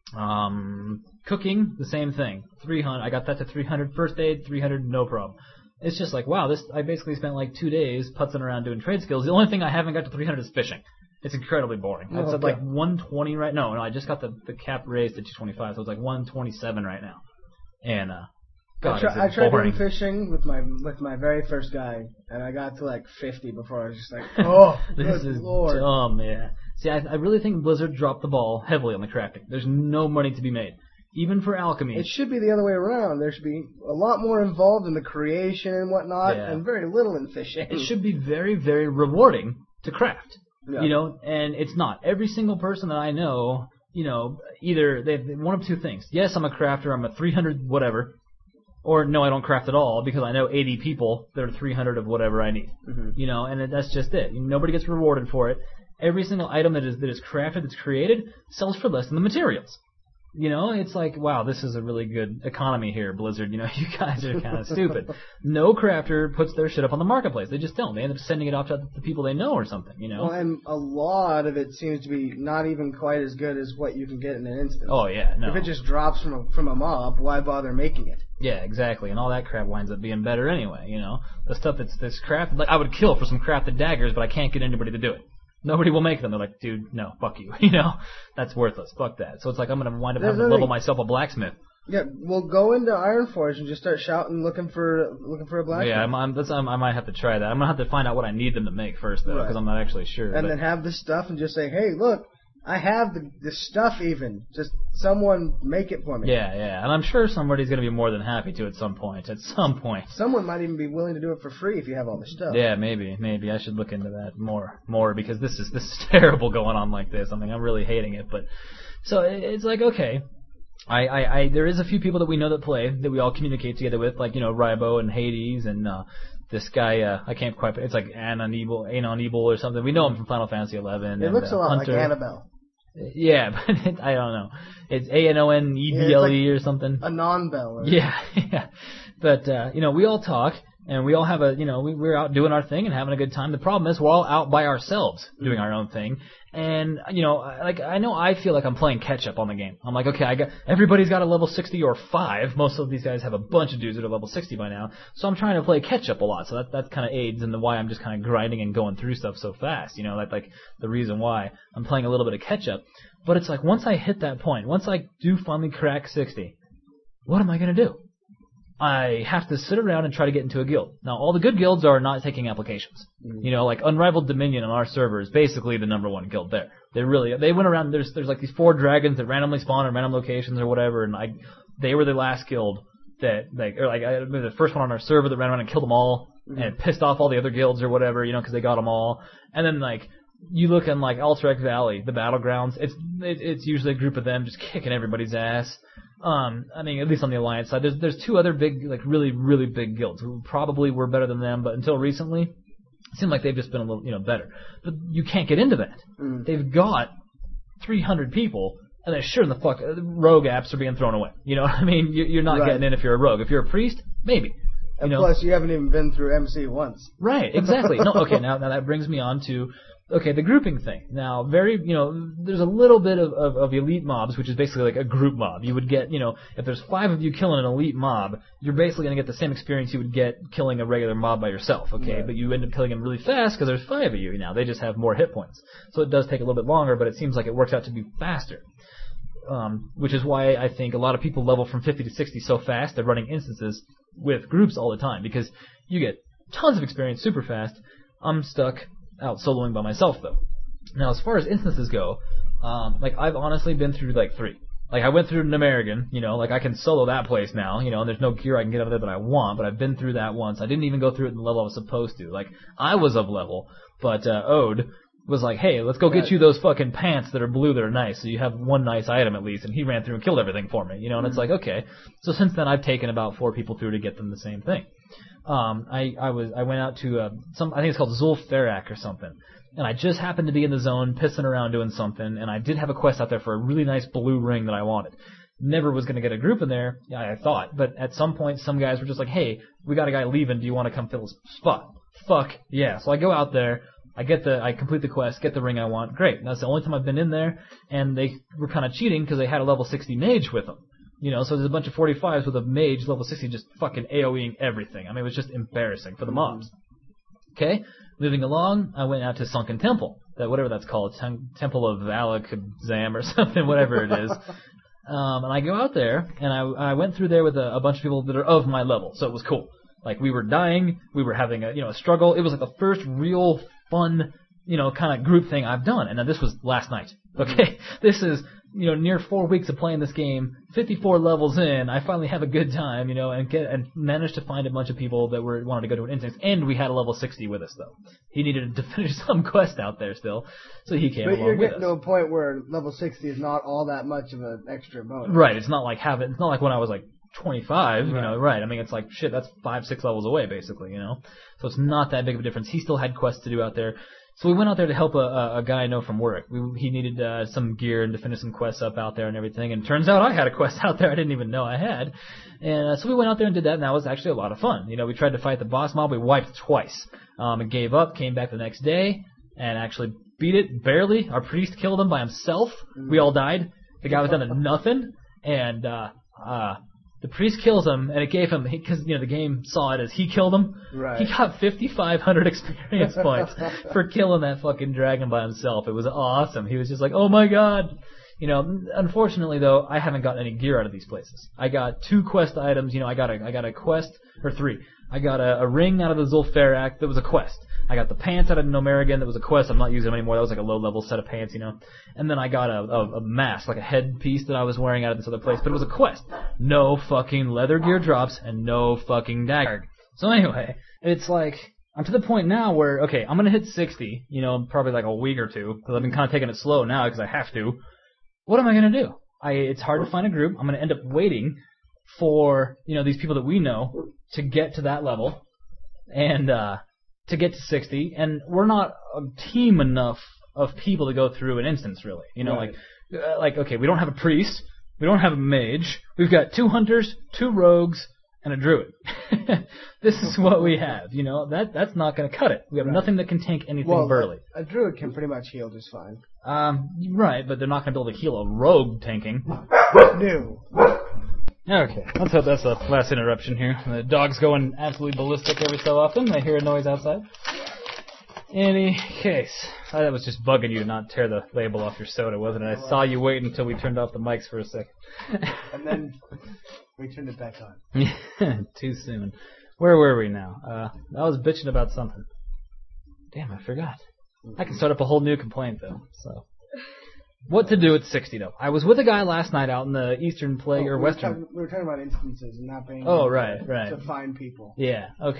[SPEAKER 6] Cooking, the same thing. 300, I got that to 300 first aid, 300 no problem. It's just like, wow, I basically spent like 2 days putzing around doing trade skills. The only thing I haven't got to 300 is fishing. It's incredibly boring. It's at like 120 right now. No, I just got the cap raised to 225, so it's like 127 right now. And God,
[SPEAKER 7] I tried
[SPEAKER 6] boring.
[SPEAKER 7] doing fishing with my very first guy, and I got to like 50 before I was just like, oh,
[SPEAKER 6] This
[SPEAKER 7] good
[SPEAKER 6] is
[SPEAKER 7] Lord.
[SPEAKER 6] dumb, yeah. See, I really think Blizzard dropped the ball heavily on the crafting. There's no money to be made, even for alchemy.
[SPEAKER 7] It should be the other way around. There should be a lot more involved in the creation and whatnot,
[SPEAKER 6] Yeah.
[SPEAKER 7] and very little in fishing.
[SPEAKER 6] It should be very, very rewarding to craft.
[SPEAKER 7] Yeah.
[SPEAKER 6] You know, and it's not. Every single person that I know, you know, either they have one of two things. Yes, I'm a crafter, I'm a 300 whatever, or no, I don't craft at all because I know 80 people that are 300 of whatever I need.
[SPEAKER 7] Mm-hmm.
[SPEAKER 6] You know, and that's just it. Nobody gets rewarded for it. Every single item that is crafted, that's created, sells for less than the materials. You know, it's like, wow, this is a really good economy here, Blizzard. You know, you guys are kind of stupid. No crafter puts their shit up on the marketplace. They just don't. They end up sending it off to the people they know or something, you know?
[SPEAKER 7] Well, and a lot of it seems to be not even quite as good as what you can get in an instance.
[SPEAKER 6] Oh, yeah, no.
[SPEAKER 7] If it just drops from a mob, why bother making it?
[SPEAKER 6] Yeah, exactly. And all that crap winds up being better anyway, you know? The stuff that's crafted, like, I would kill for some crafted daggers, but I can't get anybody to do it. Nobody will make them. They're like, dude, no, fuck you. You know? That's worthless. Fuck that. So it's like I'm going to wind up having to level myself a blacksmith.
[SPEAKER 7] Yeah, well, go into Ironforge and just start shouting, looking for a blacksmith.
[SPEAKER 6] Yeah, I might have to try that. I'm going to have to find out what I need them to make first, though, because I'm not actually sure.
[SPEAKER 7] And then have the stuff and just say, hey, look, I have the stuff even. Just someone make it for me.
[SPEAKER 6] Yeah. And I'm sure somebody's going to be more than happy to at some point.
[SPEAKER 7] Someone might even be willing to do it for free if you have all the stuff.
[SPEAKER 6] Yeah, maybe. I should look into that more because this is terrible going on like this. I mean, I'm really hating it. But so it's like, okay, I there is a few people that we know that play that we all communicate together with, like, you know, Rybo and Hades and this guy, I can't quite. It's like Anon Evil or something. We know him from Final Fantasy 11.
[SPEAKER 7] It looks a lot
[SPEAKER 6] Hunter.
[SPEAKER 7] like Annabelle.
[SPEAKER 6] Yeah, but I don't know. It's ANONEBLE or something.
[SPEAKER 7] A non-bell.
[SPEAKER 6] Yeah. But, you know, we all talk, and we all have we're out doing our thing and having a good time. The problem is we're all out by ourselves doing our own thing. And, you know, like, I feel like I'm playing catch-up on the game. I'm like, okay, everybody's got a level 60 or 5. Most of these guys have a bunch of dudes that are level 60 by now. So I'm trying to play catch-up a lot. So that kind of aids in why I'm just kind of grinding and going through stuff so fast. You know, that's like the reason why I'm playing a little bit of catch-up. But it's like, once I hit that point, once I do finally crack 60, what am I going to do? I have to sit around and try to get into a guild. Now, all the good guilds are not taking applications. You know, like Unrivaled Dominion on our server is basically the number 1 guild there. They went around, there's like these 4 dragons that randomly spawn in random locations or whatever, and they were the last guild that, the first one on our server that ran around and killed them all, and pissed off all the other guilds or whatever, you know, because they got them all. And then, like, you look in, like, Alterac Valley, the Battlegrounds, it's usually a group of them just kicking everybody's ass. I mean, at least on the Alliance side, there's two other big, like really, really big guilds who probably were better than them, but until recently, it seemed like they've just been a little, better. But you can't get into that. They've got 300 people, and then sure in the fuck, rogue apps are being thrown away. You know what I mean? You're not getting in if you're a rogue. If you're a priest, maybe.
[SPEAKER 7] And plus, you haven't even been through MC once.
[SPEAKER 6] Right, exactly. No, okay, now that brings me on to, the grouping thing. Now, there's a little bit of elite mobs, which is basically like a group mob. You would get, if there's 5 of you killing an elite mob, you're basically going to get the same experience you would get killing a regular mob by yourself, okay? Right. But you end up killing them really fast because there's 5 of you now. They just have more hit points. So it does take a little bit longer, but it seems like it works out to be faster. Which is why I think a lot of people level from 50 to 60 so fast. They're running instances with groups all the time because you get tons of experience super fast. I'm stuck out soloing by myself though. Now as far as instances go, I've honestly been through 3. I went through Namerigan, I can solo that place now, and there's no gear I can get out of there that I want, but I've been through that once. I didn't even go through it in the level I was supposed to. I was of level, but Ode was like, hey, let's go get you those fucking pants that are blue that are nice, so you have one nice item at least, and he ran through and killed everything for me, and it's like, okay. So since then I've taken about 4 people through to get them the same thing. I went out to I think it's called Zul'Farrak or something, and I just happened to be in the zone pissing around doing something, and I did have a quest out there for a really nice blue ring that I wanted. Never was going to get a group in there, I thought, but at some point some guys were just like, hey, we got a guy leaving, do you want to come fill his spot? Fuck yeah. So I go out there, I complete the quest, get the ring I want, great. That's the only time I've been in there, and they were kind of cheating because they had a level 60 mage with them. So there's a bunch of 45s with a mage level 60 just fucking AoEing everything. I mean, it was just embarrassing for the mobs. Okay, moving along, I went out to Sunken Temple, whatever that's called, Temple of Alakazam or something, whatever it is. And I go out there, and I went through there with a bunch of people that are of my level, so it was cool. We were dying, we were having a struggle. It was the first real fun, kind of group thing I've done. And then this was last night. Okay? This is, near 4 weeks of playing this game, 54 levels in, I finally have a good time, and managed to find a bunch of people that wanted to go to an instance. And we had a level 60 with us, though. He needed to finish some quest out there still, so he came along with us. But you're getting
[SPEAKER 7] to a point where level 60 is not all that much of an extra bonus.
[SPEAKER 6] Right. It's not like when I was 25, right. I mean, it's like, shit, that's 5-6 levels away, basically, So it's not that big of a difference. He still had quests to do out there. So we went out there to help a guy I know from work. He needed some gear and to finish some quests up out there and everything. And turns out I had a quest out there I didn't even know I had. And so we went out there and did that, and that was actually a lot of fun. We tried to fight the boss mob. We wiped twice. And gave up, came back the next day, and actually beat it barely. Our priest killed him by himself. We all died. The guy was down to nothing. And the priest kills him, and it gave him, because the game saw it as he killed him. Right. He got 5,500 experience points for killing that fucking dragon by himself. It was awesome. He was just like, oh my god. Unfortunately though, I haven't gotten any gear out of these places. I got 2 quest items. I got a quest, or 3. I got a ring out of the Zul'Farrak that was a quest. I got the pants out of Nomerigan that was a quest. I'm not using them anymore. That was like a low-level set of pants, And then I got a mask, like a headpiece that I was wearing out of this other place. But it was a quest. No fucking leather gear drops and no fucking dagger. So anyway, it's like, I'm to the point now where, okay, I'm going to hit 60, probably like a week or 2, because I've been kind of taking it slow now because I have to. What am I going to do? It's hard to find a group. I'm going to end up waiting for, these people that we know to get to that level. And, to get to 60, and we're not a team enough of people to go through an instance, really. Right. Okay, we don't have a priest, we don't have a mage, we've got 2 hunters, 2 rogues, and a druid. This is what we have, that's not going to cut it. We have nothing that can tank anything burly.
[SPEAKER 7] A druid can pretty much heal just fine.
[SPEAKER 6] Right, but they're not going to be able to heal a rogue tanking.
[SPEAKER 7] No.
[SPEAKER 6] Okay, let's hope that's the last interruption here. The dog's going absolutely ballistic every so often. I hear a noise outside. Any case, that was just bugging you to not tear the label off your soda, wasn't it? I saw you wait until we turned off the mics for a second.
[SPEAKER 7] And then we turned it back on.
[SPEAKER 6] Too soon. Where were we now? I was bitching about something. Damn, I forgot. I can start up a whole new complaint, though, so... What to do at 60, though? I was with a guy last night out in the Eastern Plague, or Western...
[SPEAKER 7] We were talking about instances and not being
[SPEAKER 6] right.
[SPEAKER 7] to find people.
[SPEAKER 6] Yeah, okay.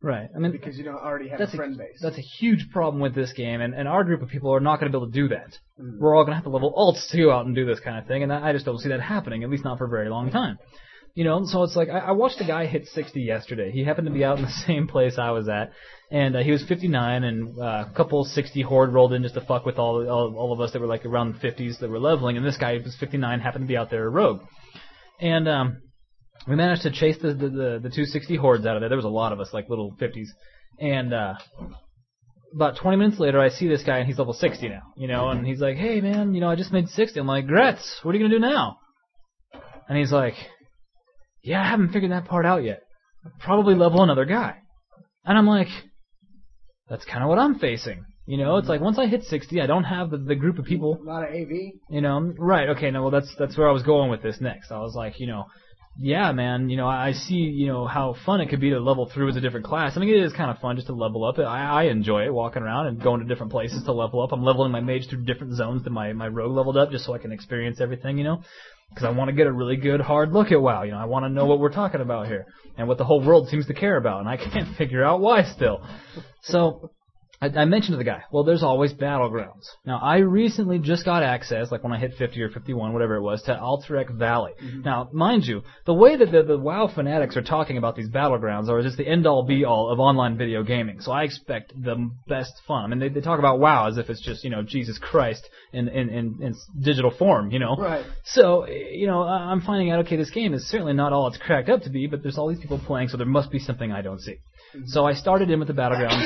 [SPEAKER 6] Right. I mean,
[SPEAKER 7] because you don't already have
[SPEAKER 6] that's
[SPEAKER 7] a friend base.
[SPEAKER 6] That's a huge problem with this game, and our group of people are not going to be able to do that.
[SPEAKER 7] Mm.
[SPEAKER 6] We're all going to have to level alts to go out and do this kind of thing, and I just don't see that happening, at least not for a very long time. You know, so it's like, I watched a guy hit 60 yesterday. He happened to be out in the same place I was at, and he was 59, and a couple 60 horde rolled in just to fuck with all of us that were like around the 50s that were leveling, and this guy was 59, happened to be out there a rogue. And we managed to chase the 260 hordes out of there. There was a lot of us, like little 50s. And about 20 minutes later, I see this guy, and he's level 60 now, you know, and he's like, hey, man, you know, I just made 60. I'm like, Gretz, what are you going to do now? And he's like, yeah, I haven't figured that part out yet. I'll probably level another guy. And I'm like, that's kind of what I'm facing. You know, it's like once I hit 60, I don't have the group of people.
[SPEAKER 7] A lot of AV.
[SPEAKER 6] You know, right, okay, no, well, that's where I was going with this next. I was like, you know, yeah, man, you know, I see, you know, how fun it could be to level through as a different class. I mean, it is kind of fun just to level up. I enjoy it, walking around and going to different places to level up. I'm leveling my mage through different zones than my rogue leveled up just so I can experience everything, you know. Because I want to get a really good, hard look at WoW. You know, I want to know what we're talking about here and what the whole world seems to care about, and I can't figure out why still. So I mentioned to the guy, well, there's always battlegrounds. Now, I recently just got access, like when I hit 50 or 51, whatever it was, to Alterac Valley. Mm-hmm. Now, mind you, the way that the WoW fanatics are talking about these battlegrounds are just the end-all, be-all of online video gaming. So I expect the best fun. I mean, they talk about WoW as if it's just, you know, Jesus Christ in digital form, you know.
[SPEAKER 7] Right.
[SPEAKER 6] So, you know, I'm finding out, okay, this game is certainly not all it's cracked up to be, but there's all these people playing, so there must be something I don't see. Mm-hmm. So I started in with the battlegrounds.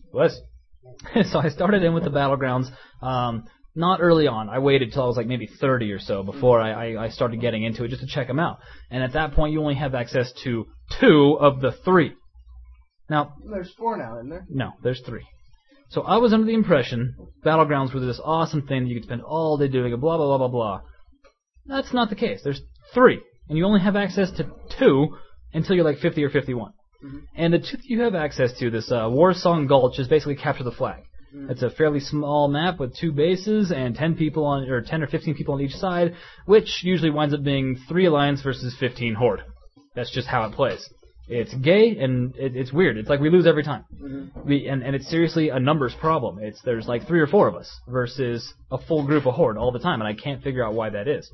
[SPEAKER 6] So I started in with the battlegrounds, not early on. I waited till I was like maybe 30 or so before I started getting into it just to check them out. And at that point, you only have access to 2 of the 3. Now,
[SPEAKER 7] there's 4 now, isn't there?
[SPEAKER 6] No, there's 3. So I was under the impression battlegrounds were this awesome thing that you could spend all day doing, blah, blah, blah, blah, blah. That's not the case. There's 3, and you only have access to 2 until you're like 50 or 51. Mm-hmm. And the 2 that you have access to, this Warsong Gulch, is basically capture the flag. Mm-hmm. It's a fairly small map with 2 bases and 10 people on, or 10 or 15 people on each side, which usually winds up being 3 Alliance versus 15 Horde. That's just how it plays. It's gay and it's weird. It's like we lose every time. Mm-hmm. And it's seriously a numbers problem. There's like 3 or 4 of us versus a full group of Horde all the time, and I can't figure out why that is.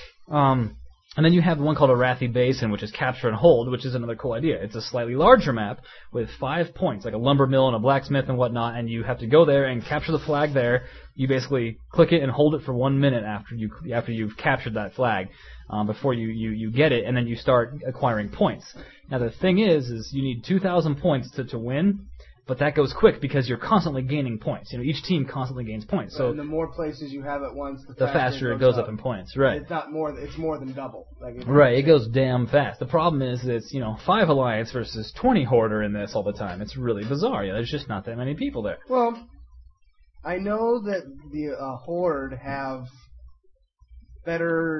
[SPEAKER 6] And then you have one called Arathi Basin, which is capture and hold, which is another cool idea. It's a slightly larger map with 5 points, like a lumber mill and a blacksmith and whatnot, and you have to go there and capture the flag there. You basically click it and hold it for 1 minute after you've captured that flag, before you get it, and then you start acquiring points. Now the thing is you need 2,000 points to win. But that goes quick because you're constantly gaining points. You know, each team constantly gains points. So
[SPEAKER 7] and the more places you have at once,
[SPEAKER 6] the faster it goes up in points. Right.
[SPEAKER 7] It's not more. It's more than double.
[SPEAKER 6] Right. It goes damn fast. The problem is that it's 5 Alliance versus 20 Horder in this all the time. It's really bizarre. You know, there's just not that many people there.
[SPEAKER 7] Well, I know that the Horde have better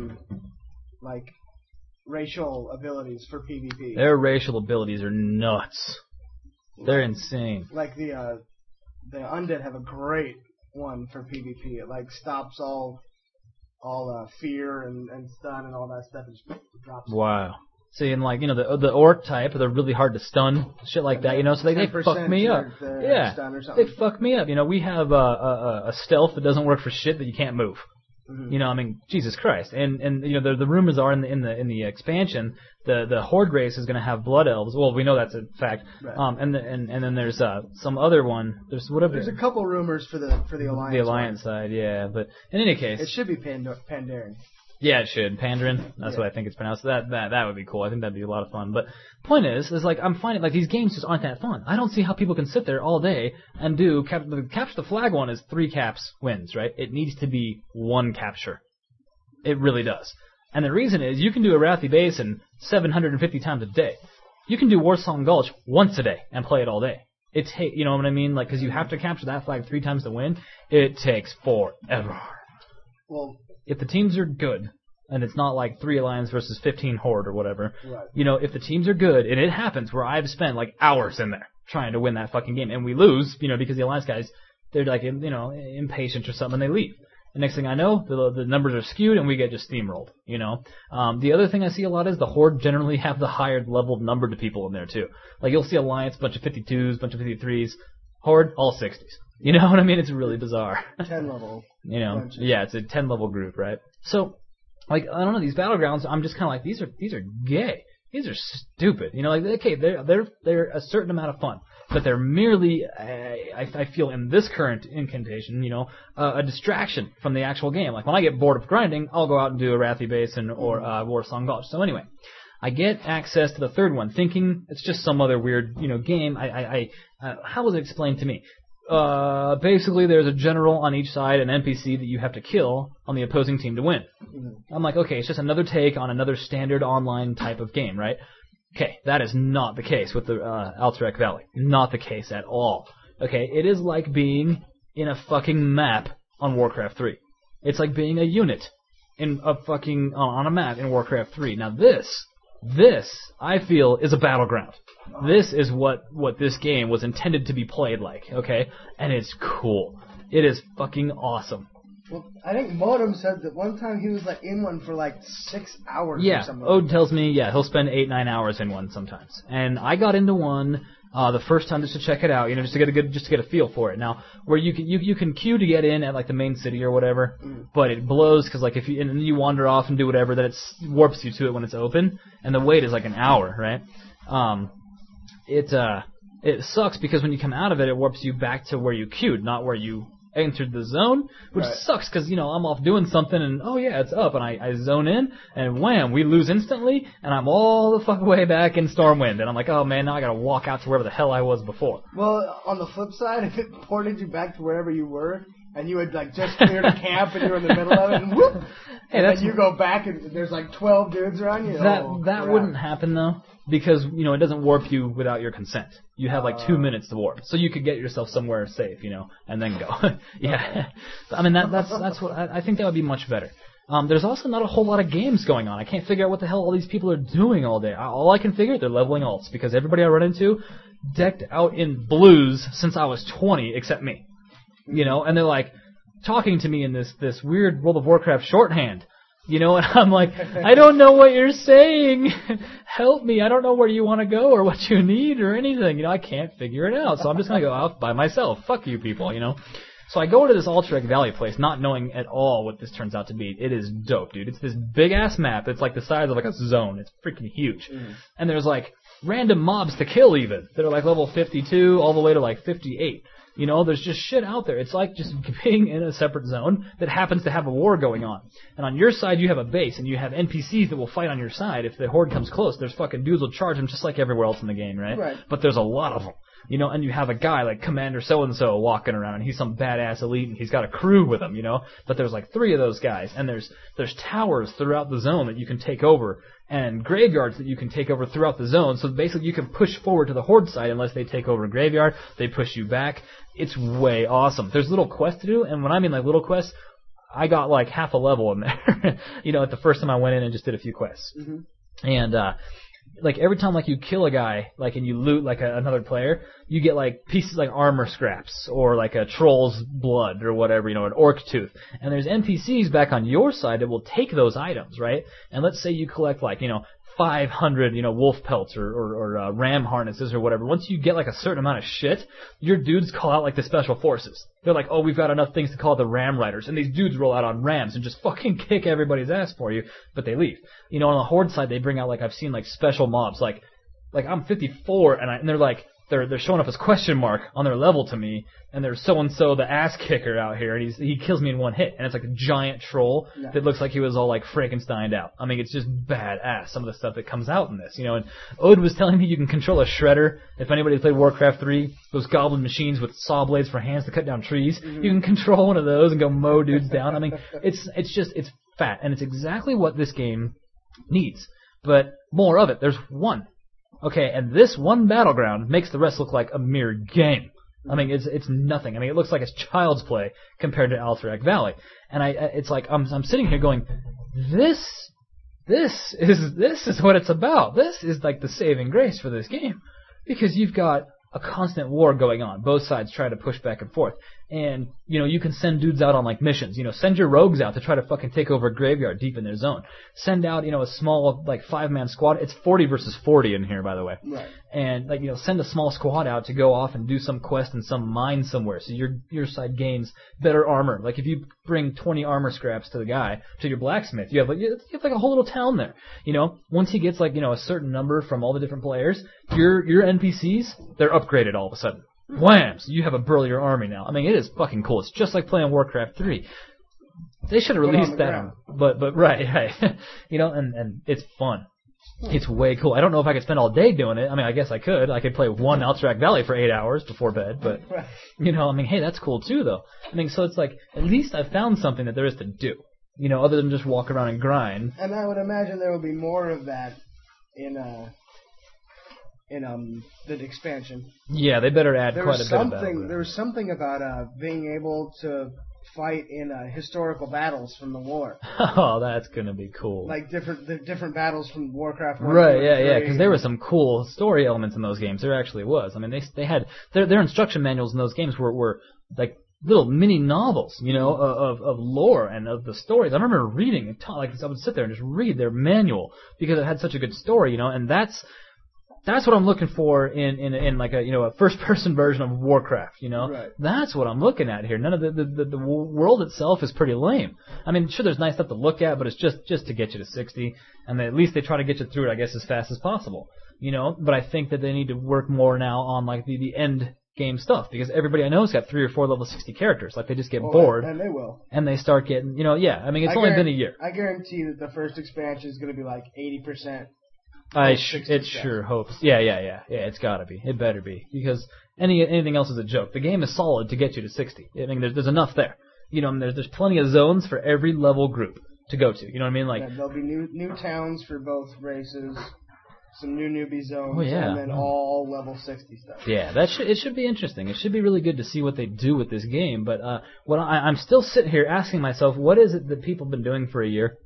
[SPEAKER 7] racial abilities for PvP.
[SPEAKER 6] Their racial abilities are nuts. They're insane.
[SPEAKER 7] Like the undead have a great one for PvP. It stops all fear and stun and all that stuff. And just drops.
[SPEAKER 6] Wow. See, and the orc type, they're really hard to stun, shit like that. So they fuck me up. Yeah, they fuck me up. We have a stealth that doesn't work for shit that you can't move. Mm-hmm. Jesus Christ. And the rumors are in the expansion, the Horde race is going to have blood elves. Well, we know that's a fact. Right. And then there's some other one. There's
[SPEAKER 7] a couple rumors for the Alliance.
[SPEAKER 6] The Alliance side, yeah. But in any case,
[SPEAKER 7] it should be Pandaren.
[SPEAKER 6] Yeah, it should. Pandaren. That's what I think it's pronounced. That would be cool. I think that'd be a lot of fun. But point is I'm finding these games just aren't that fun. I don't see how people can sit there all day and do capture the flag one is 3 caps wins, right? It needs to be 1 capture. It really does. And the reason is you can do Arathi Basin 750 times a day. You can do Warsong Gulch once a day and play it all day. You know what I mean? Because you have to capture that flag 3 times to win. It takes forever.
[SPEAKER 7] Well,
[SPEAKER 6] if the teams are good, and it's not like 3 Alliance versus 15 Horde or whatever, right. If the teams are good, and it happens where I've spent hours in there trying to win that fucking game, and we lose, because the Alliance guys, they're impatient or something, and they leave. And next thing I know, the numbers are skewed and we get just steamrolled, you know. The other thing I see a lot is the Horde generally have the higher level number to people in there too. Like you'll see Alliance, bunch of 52s, bunch of 53s. Horde, all 60s. You know what I mean? It's really bizarre.
[SPEAKER 7] 10 level.
[SPEAKER 6] You know,
[SPEAKER 7] bunches.
[SPEAKER 6] yeah, it's a 10 level group, right? So, like, I don't know, these battlegrounds, I'm just kind of like, these are gay. These are stupid. You know, like, okay, they're a certain amount of fun, but they're merely, I feel in this current incantation, you know, a distraction from the actual game. Like, when I get bored of grinding, I'll go out and do a Wrathy Basin or Warsong Gulch. So anyway, I get access to the third one, thinking it's just some other weird, you know, game. How was it explained to me? Basically, there's a general on each side, an NPC that you have to kill on the opposing team to win. I'm like, okay, it's just another take on another standard online type of game, right? Okay, that is not the case with the Alterac Valley. Not the case at all. Okay, it is like being in a fucking map on Warcraft 3. It's like being a unit in a fucking on a map in Warcraft 3. Now this I feel is a battleground. This is what this game was intended to be played like, okay? And it's cool. It is fucking awesome.
[SPEAKER 7] Well, I think Modem said that one time he was like in one for like 6 hours or something.
[SPEAKER 6] Yeah, Ode tells me, he'll spend 8-9 hours in one sometimes. And I got into one the first time just to check it out, you know, just to get a feel for it. Now, where you can queue to get in at like the main city or whatever, but it blows because like if you wander off and do whatever, then it warps you to it when it's open, and the wait is like an hour, right? It sucks because when you come out of it, it warps you back to where you queued, not where you entered the zone, which sucks because, you know, I'm off doing something and, oh yeah, it's up, and I zone in, and wham, we lose instantly, and I'm all the fuck way back in Stormwind, and I'm like, oh man, now I gotta walk out to wherever the hell I was before.
[SPEAKER 7] Well, on the flip side, if it ported you back to wherever you were, and you had like just cleared a camp and you're in the middle of it, and whoop,
[SPEAKER 6] hey,
[SPEAKER 7] and then you go back and there's like 12 dudes around you.
[SPEAKER 6] That wouldn't happen though, because, you know, it doesn't warp you without your consent. You have like 2 minutes to warp, so you could get yourself somewhere safe, you know, and then go. Yeah, I mean that's what I think that would be much better. There's also not a whole lot of games going on. I can't figure out what the hell all these people are doing all day. All I can figure, they're leveling alts, because everybody I run into decked out in blues since I was 20, except me. You know, and they're like talking to me in this weird World of Warcraft shorthand. You know, and I'm like, I don't know what you're saying. Help me. I don't know where you want to go or what you need or anything. You know, I can't figure it out. So I'm just going to go out by myself. Fuck you people, you know. So I go to this Alterac Valley place not knowing at all what this turns out to be. It is dope, dude. It's this big-ass map. It's like the size of like a zone. It's freaking huge. And there's like random mobs to kill even that are like level 52 all the way to like 58. You know, there's just shit out there. It's like just being in a separate zone that happens to have a war going on. And on your side, you have a base, and you have NPCs that will fight on your side. If the Horde comes close, there's fucking dudes will charge them just like everywhere else in the game, right? But there's a lot of them. You know, and you have a guy like Commander so-and-so walking around, and he's some badass elite, and he's got a crew with him, you know? But there's like 3 of those guys, and there's towers throughout the zone that you can take over, and graveyards that you can take over throughout the zone. So basically you can push forward to the Horde side unless they take over a graveyard. They push you back. It's way awesome. There's little quests to do, and when I mean like little quests, I got like half a level in there. You know, at the first time I went in and just did a few quests. And like every time like you kill a guy, like, and you loot like another player, you get like pieces like armor scraps or like a troll's blood or whatever, you know, an orc tooth. And there's NPCs back on your side that will take those items, right? And let's say you collect like, you know, 500, you know, wolf pelts or ram harnesses or whatever. Once you get like a certain amount of shit, your dudes call out like the special forces. They're like, oh, we've got enough things to call the ram riders. And these dudes roll out on rams and just fucking kick everybody's ass for you, but they leave. You know, on the Horde side, they bring out like, I've seen like special mobs, like I'm 54 and they're like, they're showing up as question mark on their level to me, and there's so-and-so, the ass kicker out here, and he kills me in one hit, and it's like a giant troll that looks like he was all like Frankensteined out. I mean, it's just badass, some of the stuff that comes out in this, you know. And Ode was telling me you can control a shredder. If anybody's played Warcraft 3, those goblin machines with saw blades for hands to cut down trees, you can control one of those and go mow dudes down. I mean, it's fat, and it's exactly what this game needs. But more of it. There's one. Okay, and this one battleground makes the rest look like a mere game. I mean, it's nothing. I mean, it looks like it's child's play compared to Alterac Valley. And it's like I'm sitting here going, this is what it's about. This is like the saving grace for this game, because you've got a constant war going on. Both sides try to push back and forth, and you can send dudes out on like missions. Send your rogues out to try to fucking take over a graveyard deep in their zone. Send out, a small like 5-man squad. It's 40 versus 40 in here, by the way.
[SPEAKER 7] Right.
[SPEAKER 6] And like, send a small squad out to go off and do some quest in some mine somewhere. So your side gains better armor. Like if you bring 20 armor scraps to your blacksmith, you have like a whole little town there. Once he gets like, a certain number from all the different players, your NPCs, they're upgraded all of a sudden. Wham! So you have a burlier army now. I mean, it is fucking cool. It's just like playing Warcraft 3. They should have released that, but right, and it's fun. It's way cool. I don't know if I could spend all day doing it. I mean, I guess I could. I could play one Alterac Valley for 8 hours before bed, but hey, that's cool too, though. I mean, so it's like at least I found something that there is to do. Other than just walk around and grind.
[SPEAKER 7] And I would imagine there will be more of that in the expansion.
[SPEAKER 6] Yeah, they better add quite a bit of that.
[SPEAKER 7] There was something about being able to fight in historical battles from the war.
[SPEAKER 6] Oh, that's gonna be cool.
[SPEAKER 7] Like different battles from Warcraft 1.
[SPEAKER 6] Right, yeah, because there were some cool story elements in those games. There actually was. I mean, they had their instruction manuals in those games were like little mini novels, of lore and of the stories. I remember reading it, like I would sit there and just read their manual because it had such a good story, and that's what I'm looking for in like a first person version of Warcraft,
[SPEAKER 7] Right.
[SPEAKER 6] That's what I'm looking at here. None of the world itself is pretty lame. I mean, sure, there's nice stuff to look at, but it's just to get you to 60, and at least they try to get you through it, I guess, as fast as possible, But I think that they need to work more now on like the end game stuff, because everybody I know has got 3 or 4 level 60 characters. Like they just get bored,
[SPEAKER 7] and they will,
[SPEAKER 6] and they start getting, I mean, it's only been a year.
[SPEAKER 7] I guarantee that the first expansion is going to be like 80%.
[SPEAKER 6] It sure hopes. Yeah, it's gotta be. It better be. Because anything else is a joke. The game is solid to get you to 60. I mean, there's enough there. There's plenty of zones for every level group to go to. You know what I mean? Like,
[SPEAKER 7] there'll be new towns for both races, some new newbie zones, and then all level 60 stuff.
[SPEAKER 6] Yeah, it should be interesting. It should be really good to see what they do with this game. But what I'm still sitting here asking myself, what is it that people have been doing for a year?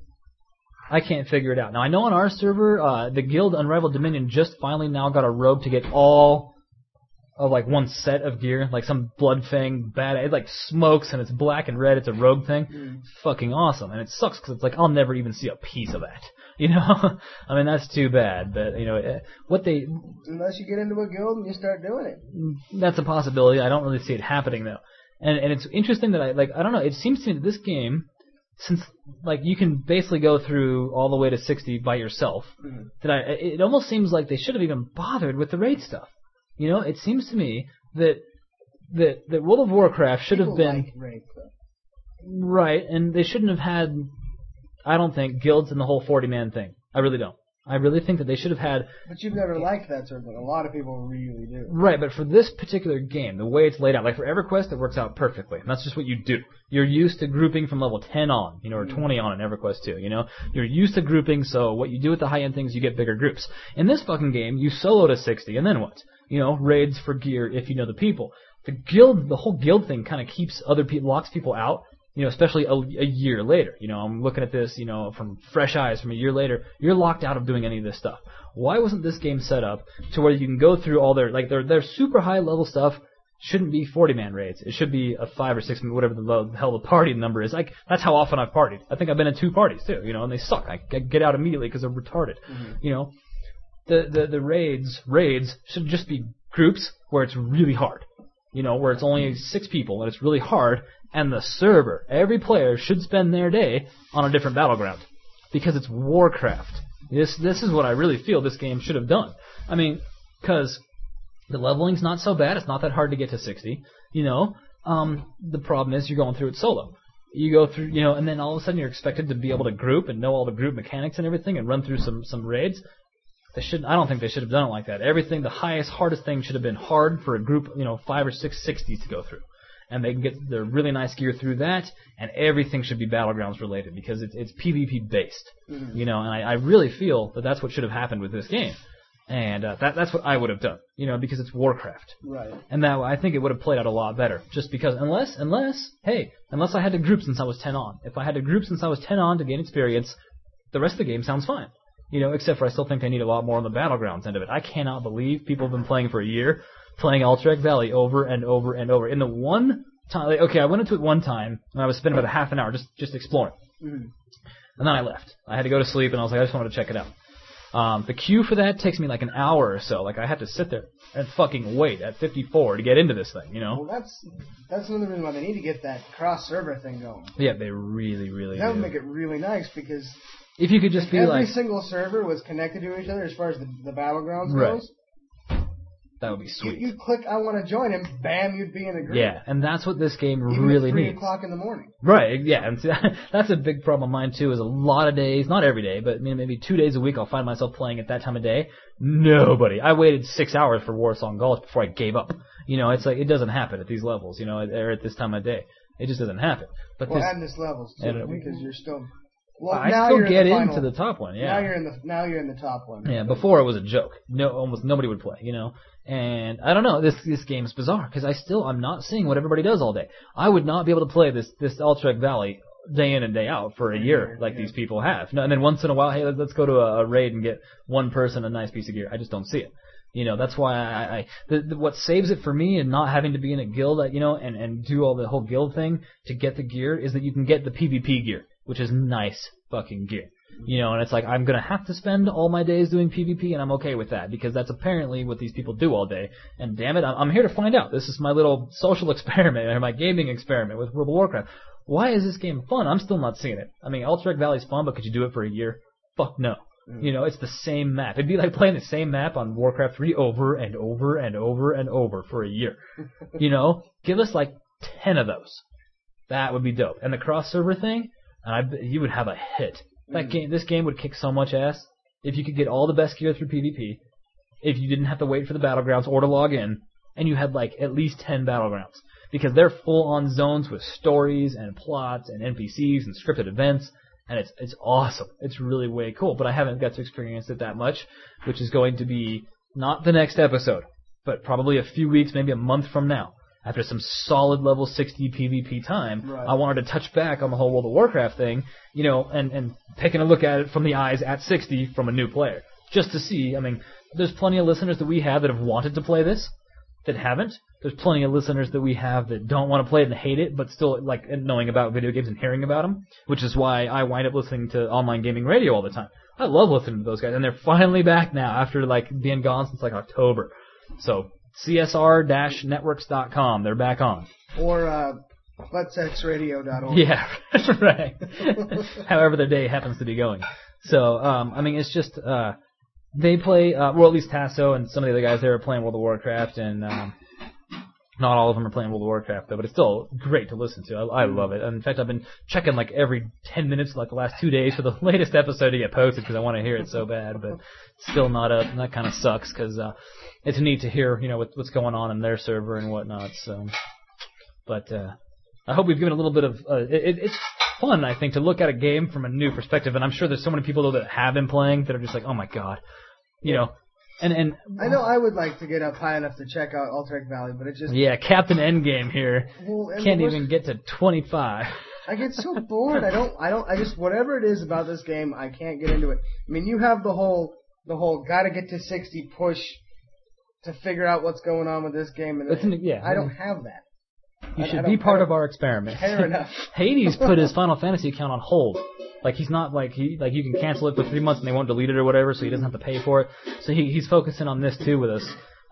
[SPEAKER 6] I can't figure it out. Now, I know on our server, the guild Unrivaled Dominion just finally now got a rogue to get all of, like, one set of gear. Like, some Bloodfang bad... It, like, smokes, and it's black and red. It's a rogue thing. It's fucking awesome. And it sucks, because it's like, I'll never even see a piece of that. I mean, that's too bad. But, what they...
[SPEAKER 7] Unless you get into a guild and you start doing it.
[SPEAKER 6] That's a possibility. I don't really see it happening, though. And it's interesting that I don't know, it seems to me that this game... Since, like, you can basically go through all the way to 60 by yourself, it almost seems like they should have even bothered with the raid stuff. It seems to me that World of Warcraft should have been...
[SPEAKER 7] Like raid stuff.
[SPEAKER 6] Right, and they shouldn't have had, I don't think, guilds and the whole 40-man thing. I really don't. I really think that they should have had...
[SPEAKER 7] But you've never liked that sort of thing. A lot of people really do.
[SPEAKER 6] Right, but for this particular game, the way it's laid out, like for EverQuest, it works out perfectly. And that's just what you do. You're used to grouping from level 10 on, or 20 on in EverQuest 2, You're used to grouping, so what you do with the high-end things, you get bigger groups. In this fucking game, you solo to 60, and then what? Raids for gear if you know the people. The whole guild thing kind of keeps other people, locks people out. Especially a year later. I'm looking at this, from fresh eyes from a year later. You're locked out of doing any of this stuff. Why wasn't this game set up to where you can go through all their super high level stuff shouldn't be 40-man raids. It should be a 5 or 6, whatever the hell the party number is. Like, that's how often I've partied. I think I've been in 2 parties too, and they suck. I get out immediately because they're retarded. The raids should just be groups where it's really hard. Where it's only 6 people and it's really hard. And the server, every player should spend their day on a different battleground. Because it's Warcraft. This is what I really feel this game should have done. I mean, because the leveling's not so bad. It's not that hard to get to 60. The problem is you're going through it solo. You go through, and then all of a sudden you're expected to be able to group and know all the group mechanics and everything and run through some raids. I don't think they should have done it like that. Everything, the hardest thing should have been hard for a group, 5 or 6 60s to go through. And they can get their really nice gear through that, and everything should be Battlegrounds related because it's PvP based, and I really feel that that's what should have happened with this game, and that's what I would have done, because it's Warcraft,
[SPEAKER 7] right?
[SPEAKER 6] And that I think it would have played out a lot better, just because unless I had to group since I was 10 on. If I had to group since I was 10 on to gain experience, the rest of the game sounds fine, except for I still think they need a lot more on the Battlegrounds end of it. I cannot believe people have been playing for a year. Playing Alterac Valley over and over and over. In the one Okay, I went into it one time, and I was spending about a half an hour just exploring.
[SPEAKER 7] Mhm.
[SPEAKER 6] And then I left. I had to go to sleep, and I was like, I just wanted to check it out. The queue for that takes me like an hour or so. Like, I have to sit there and fucking wait at 54 to get into this thing, you know?
[SPEAKER 7] Well, that's another reason why they need to get that cross-server thing going.
[SPEAKER 6] Yeah, they really, really
[SPEAKER 7] That would
[SPEAKER 6] do.
[SPEAKER 7] make it really nice, because
[SPEAKER 6] If you could just be
[SPEAKER 7] every
[SPEAKER 6] like...
[SPEAKER 7] single server was connected to each other as far as the battlegrounds
[SPEAKER 6] Right.
[SPEAKER 7] goes.
[SPEAKER 6] That would be sweet.
[SPEAKER 7] You click, I want to join him, bam, you'd be in a group.
[SPEAKER 6] Yeah, and that's what this game
[SPEAKER 7] Even
[SPEAKER 6] really
[SPEAKER 7] at 3
[SPEAKER 6] needs.
[SPEAKER 7] o'clock in the morning.
[SPEAKER 6] Right, yeah, and see, that's a big problem of mine too, is a lot of days, not every day, but maybe 2 days a week I'll find myself playing at that time of day. Nobody. I waited 6 hours for Warsong Gulch before I gave up. You know, it's like, it doesn't happen at these levels, you know, or at this time of day. It just doesn't happen. But
[SPEAKER 7] Well,
[SPEAKER 6] this,
[SPEAKER 7] and this levels too,
[SPEAKER 6] and-
[SPEAKER 7] because you're still. Well,
[SPEAKER 6] I
[SPEAKER 7] now
[SPEAKER 6] still
[SPEAKER 7] you're
[SPEAKER 6] get
[SPEAKER 7] in the
[SPEAKER 6] into
[SPEAKER 7] final,
[SPEAKER 6] the top one, yeah.
[SPEAKER 7] Now you're in the top one.
[SPEAKER 6] Yeah, before it was a joke. No, almost nobody would play, you know. And I don't know, this game is bizarre because I'm not seeing what everybody does all day. I would not be able to play this Alterac Valley day in and day out for a year like these people have. No, and then once in a while, hey, let's go to a raid and get one person a nice piece of gear. I just don't see it. You know, that's why what saves it for me and not having to be in a guild, you know, and do all the whole guild thing to get the gear is that you can get the PvP gear, which is nice fucking gear. You know, and it's like, I'm gonna have to spend all my days doing PvP, and I'm okay with that, because that's apparently what these people do all day. And damn it, I'm here to find out. This is my little social experiment, or my gaming experiment with World of Warcraft. Why is this game fun? I'm still not seeing it. I mean, Alterac Valley's fun, but could you do it for a year? Fuck no. You know, it's the same map. It'd be like playing the same map on Warcraft 3 over and over and over and over for a year. You know? Give us like 10 of those. That would be dope. And the cross-server thing, you would have a hit. This game would kick so much ass if you could get all the best gear through PvP, if you didn't have to wait for the battlegrounds or to log in, and you had like at least 10 battlegrounds. Because they're full-on zones with stories and plots and NPCs and scripted events, and it's awesome. It's really way cool, but I haven't got to experience it that much, which is going to be not the next episode, but probably a few weeks, maybe a month from now. After some solid level 60 PvP time,
[SPEAKER 7] Right.
[SPEAKER 6] I wanted to touch back on the whole World of Warcraft thing, you know, and taking a look at it from the eyes at 60 from a new player. Just to see, I mean, there's plenty of listeners that we have that have wanted to play this, that haven't. There's plenty of listeners that we have that don't want to play it and hate it, but still like knowing about video games and hearing about them, which is why I wind up listening to online gaming radio all the time. I love listening to those guys, and they're finally back now after like being gone since like October. So CSR-networks.com, they're back on.
[SPEAKER 7] Or buttsexradio.org.
[SPEAKER 6] Yeah, right. However their day happens to be going. So, I mean, it's just, they play, well, at least Tasso and some of the other guys there are playing World of Warcraft, and not all of them are playing World of Warcraft, though, but it's still great to listen to. I love it. And in fact, I've been checking like every 10 minutes, like the last 2 days, for the latest episode to get posted because I want to hear it so bad, but still not up, and that kind of sucks because it's neat to hear, you know, what's going on in their server and whatnot. So, but I hope we've given a little bit of it's fun, I think, to look at a game from a new perspective, and I'm sure there's so many people though that have been playing that are just like, oh my god, you know. And
[SPEAKER 7] I know I would like to get up high enough to check out Alterac Valley, but it just
[SPEAKER 6] yeah, Captain Endgame here
[SPEAKER 7] well, and
[SPEAKER 6] can't
[SPEAKER 7] the worst-
[SPEAKER 6] even get to 25.
[SPEAKER 7] I get so bored. I just whatever it is about this game, I can't get into it. I mean, you have the whole gotta get to 60 push to figure out what's going on with this game, and
[SPEAKER 6] Yeah,
[SPEAKER 7] I don't have that.
[SPEAKER 6] You
[SPEAKER 7] I
[SPEAKER 6] should
[SPEAKER 7] don't-
[SPEAKER 6] be part
[SPEAKER 7] I
[SPEAKER 6] of our experiment.
[SPEAKER 7] Fair enough.
[SPEAKER 6] Hades put his Final Fantasy account on hold. Like he's not like you can cancel it for 3 months and they won't delete it or whatever, so he doesn't have to pay for it. So he's focusing on this too with us.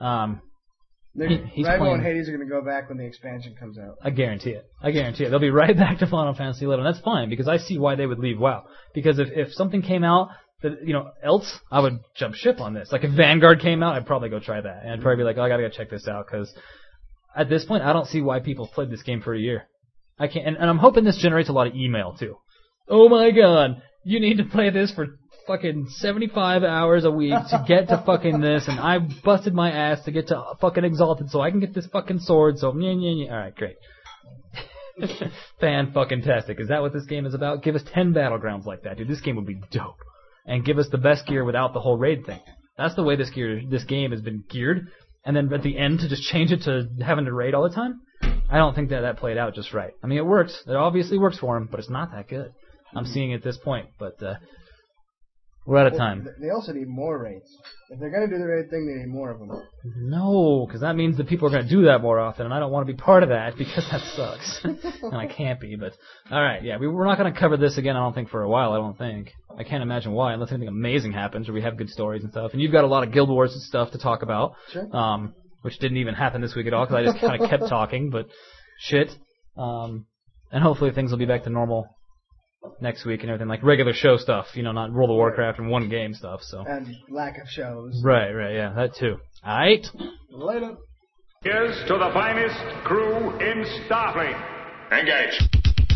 [SPEAKER 6] He's
[SPEAKER 7] Rival
[SPEAKER 6] playing.
[SPEAKER 7] and Hades are going to go back when the expansion comes out.
[SPEAKER 6] I guarantee it. They'll be right back to Final Fantasy 11. That's fine because I see why they would leave WoW. Because if something came out that else, I would jump ship on this. Like if Vanguard came out, I'd probably go try that, and I'd probably be like, oh, I gotta go check this out because at this point, I don't see why people have played this game for a year. I can't, and I'm hoping this generates a lot of email too. Oh my god, you need to play this for fucking 75 hours a week to get to fucking this, and I busted my ass to get to fucking Exalted so I can get this fucking sword, so Alright, great. Fan-fucking-tastic. Is that what this game is about? Give us 10 battlegrounds like that, dude. This game would be dope. And give us the best gear without the whole raid thing. That's the way this game has been geared. And then at the end to just change it to having to raid all the time? I don't think that played out just right. I mean, it works. It obviously works for him, but it's not that good. I'm seeing it at this point. But We're out of time.
[SPEAKER 7] They also need more raids. If they're going to do the raid thing, they need more of them.
[SPEAKER 6] No, because that means that people are going to do that more often, and I don't want to be part of that because that sucks. And I can't be, but... Alright, yeah, we're not going to cover this again, I don't think, for a while, I don't think. I can't imagine why, unless anything amazing happens or we have good stories and stuff. And you've got a lot of Guild Wars and stuff to talk about.
[SPEAKER 7] Sure.
[SPEAKER 6] Which didn't even happen this week at all, because I just kind of kept talking, but shit. And hopefully things will be back to normal next week and everything, like regular show stuff, not World of Warcraft and one game stuff, so.
[SPEAKER 7] And lack of shows.
[SPEAKER 6] Right, yeah, that too. Alright?
[SPEAKER 7] Later.
[SPEAKER 5] Here's to the finest crew in Starfleet. Engage.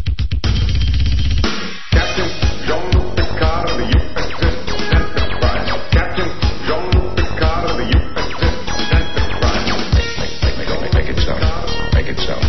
[SPEAKER 5] Captain Jean-Luc Picard of the USS Enterprise. Captain Jean-Luc Picard of the USS Enterprise. Make it so. Make it so.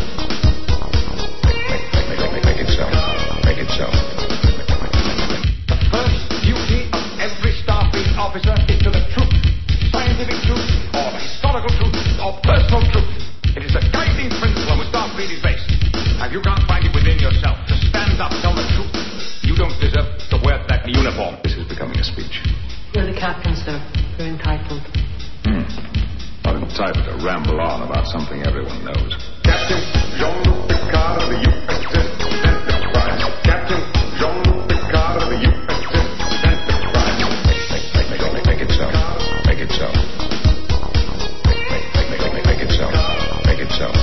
[SPEAKER 5] Make it so. Make it so. The first duty of every Starfleet officer is to the truth. Scientific truth, or historical truth, or personal truth. It is the guiding principle on which Starfleet is based. And if you can't find it within yourself to stand up, tell the truth, you don't deserve to wear that uniform. This is becoming a speech.
[SPEAKER 8] You're the captain, sir. You're entitled.
[SPEAKER 5] Not entitled to ramble on about something everyone knows. Captain Jean-Luc Picard of the USS Enterprise. Captain Jean-Luc Picard of the USS Enterprise. Make it so. Make it so. Make it so. Make it so.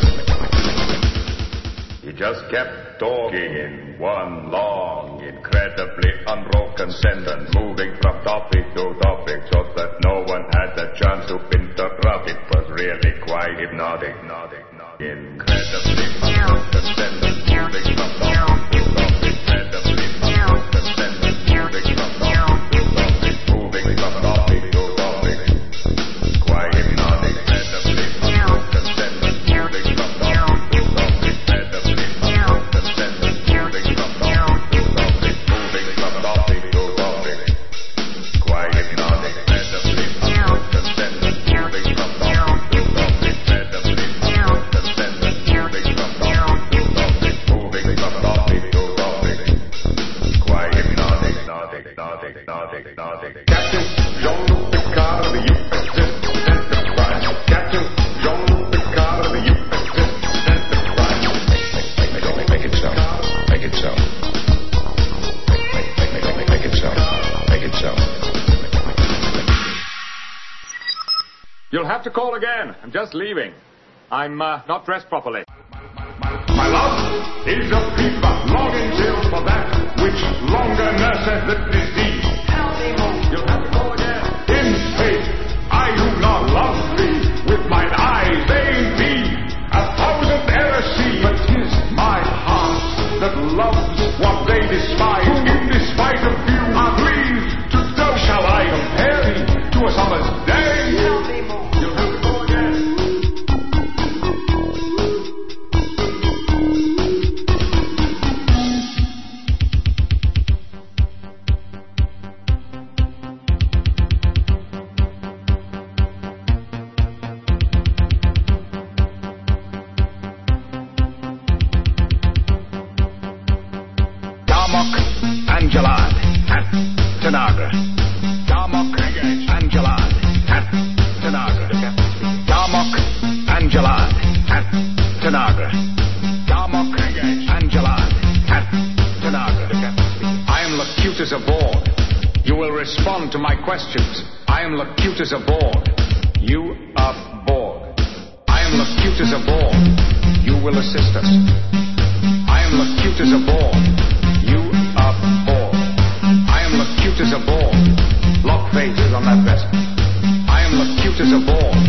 [SPEAKER 5] He just kept talking in one long, incredibly unbroken sentence, moving from topic to topic so that no one had the chance to interrupt. It was really quite hypnotic. Incredibly unbroken sentence, moving from topic to topic. Incredibly unbroken sentence, moving from topic to topic. Moving from topic to topic. Quite hypnotic. Incredibly unbroken sentence, moving from topic to topic. Incredibly unbroken sentence, moving from topic to topic. Moving from topic to topic. Quite hypnotic. Incredibly unbroken sentence, moving from topic to topic. Incredibly unbroken sentence, moving from topic to topic. Moving from topic to topic. Quite hypnotic. Captain Jean-Luc Picard of the USS Enterprise. Captain Jean-Luc Picard of the USS Enterprise. Make it so. Make it so. Make it so. Make it so. You'll have to call again. I'm just leaving. I'm not dressed properly. My love is a fever, longing till for that which longer nurseth the disease. You'll have to call again. In faith, I do not love thee. With mine eyes they be 1,000 errors see. But 'tis my heart that loves what they despise. In despite of you, are grieved to thou. Shall I compare thee to a summer's day? You'll have to call again. Darmok, Angelad, at Tanagra. Darmok, Angelad, at Tanagra. Darmok, Angelad, at Tanagra. Darmok, Angelad, at Tanagra. I am Locutus aboard. You will respond to my questions. I am Locutus aboard. You aboard. I am Locutus aboard. You will assist us. I am Locutus aboard. You aboard. I am Locutus aboard. Lock phases on that vessel. I am Locutus aboard.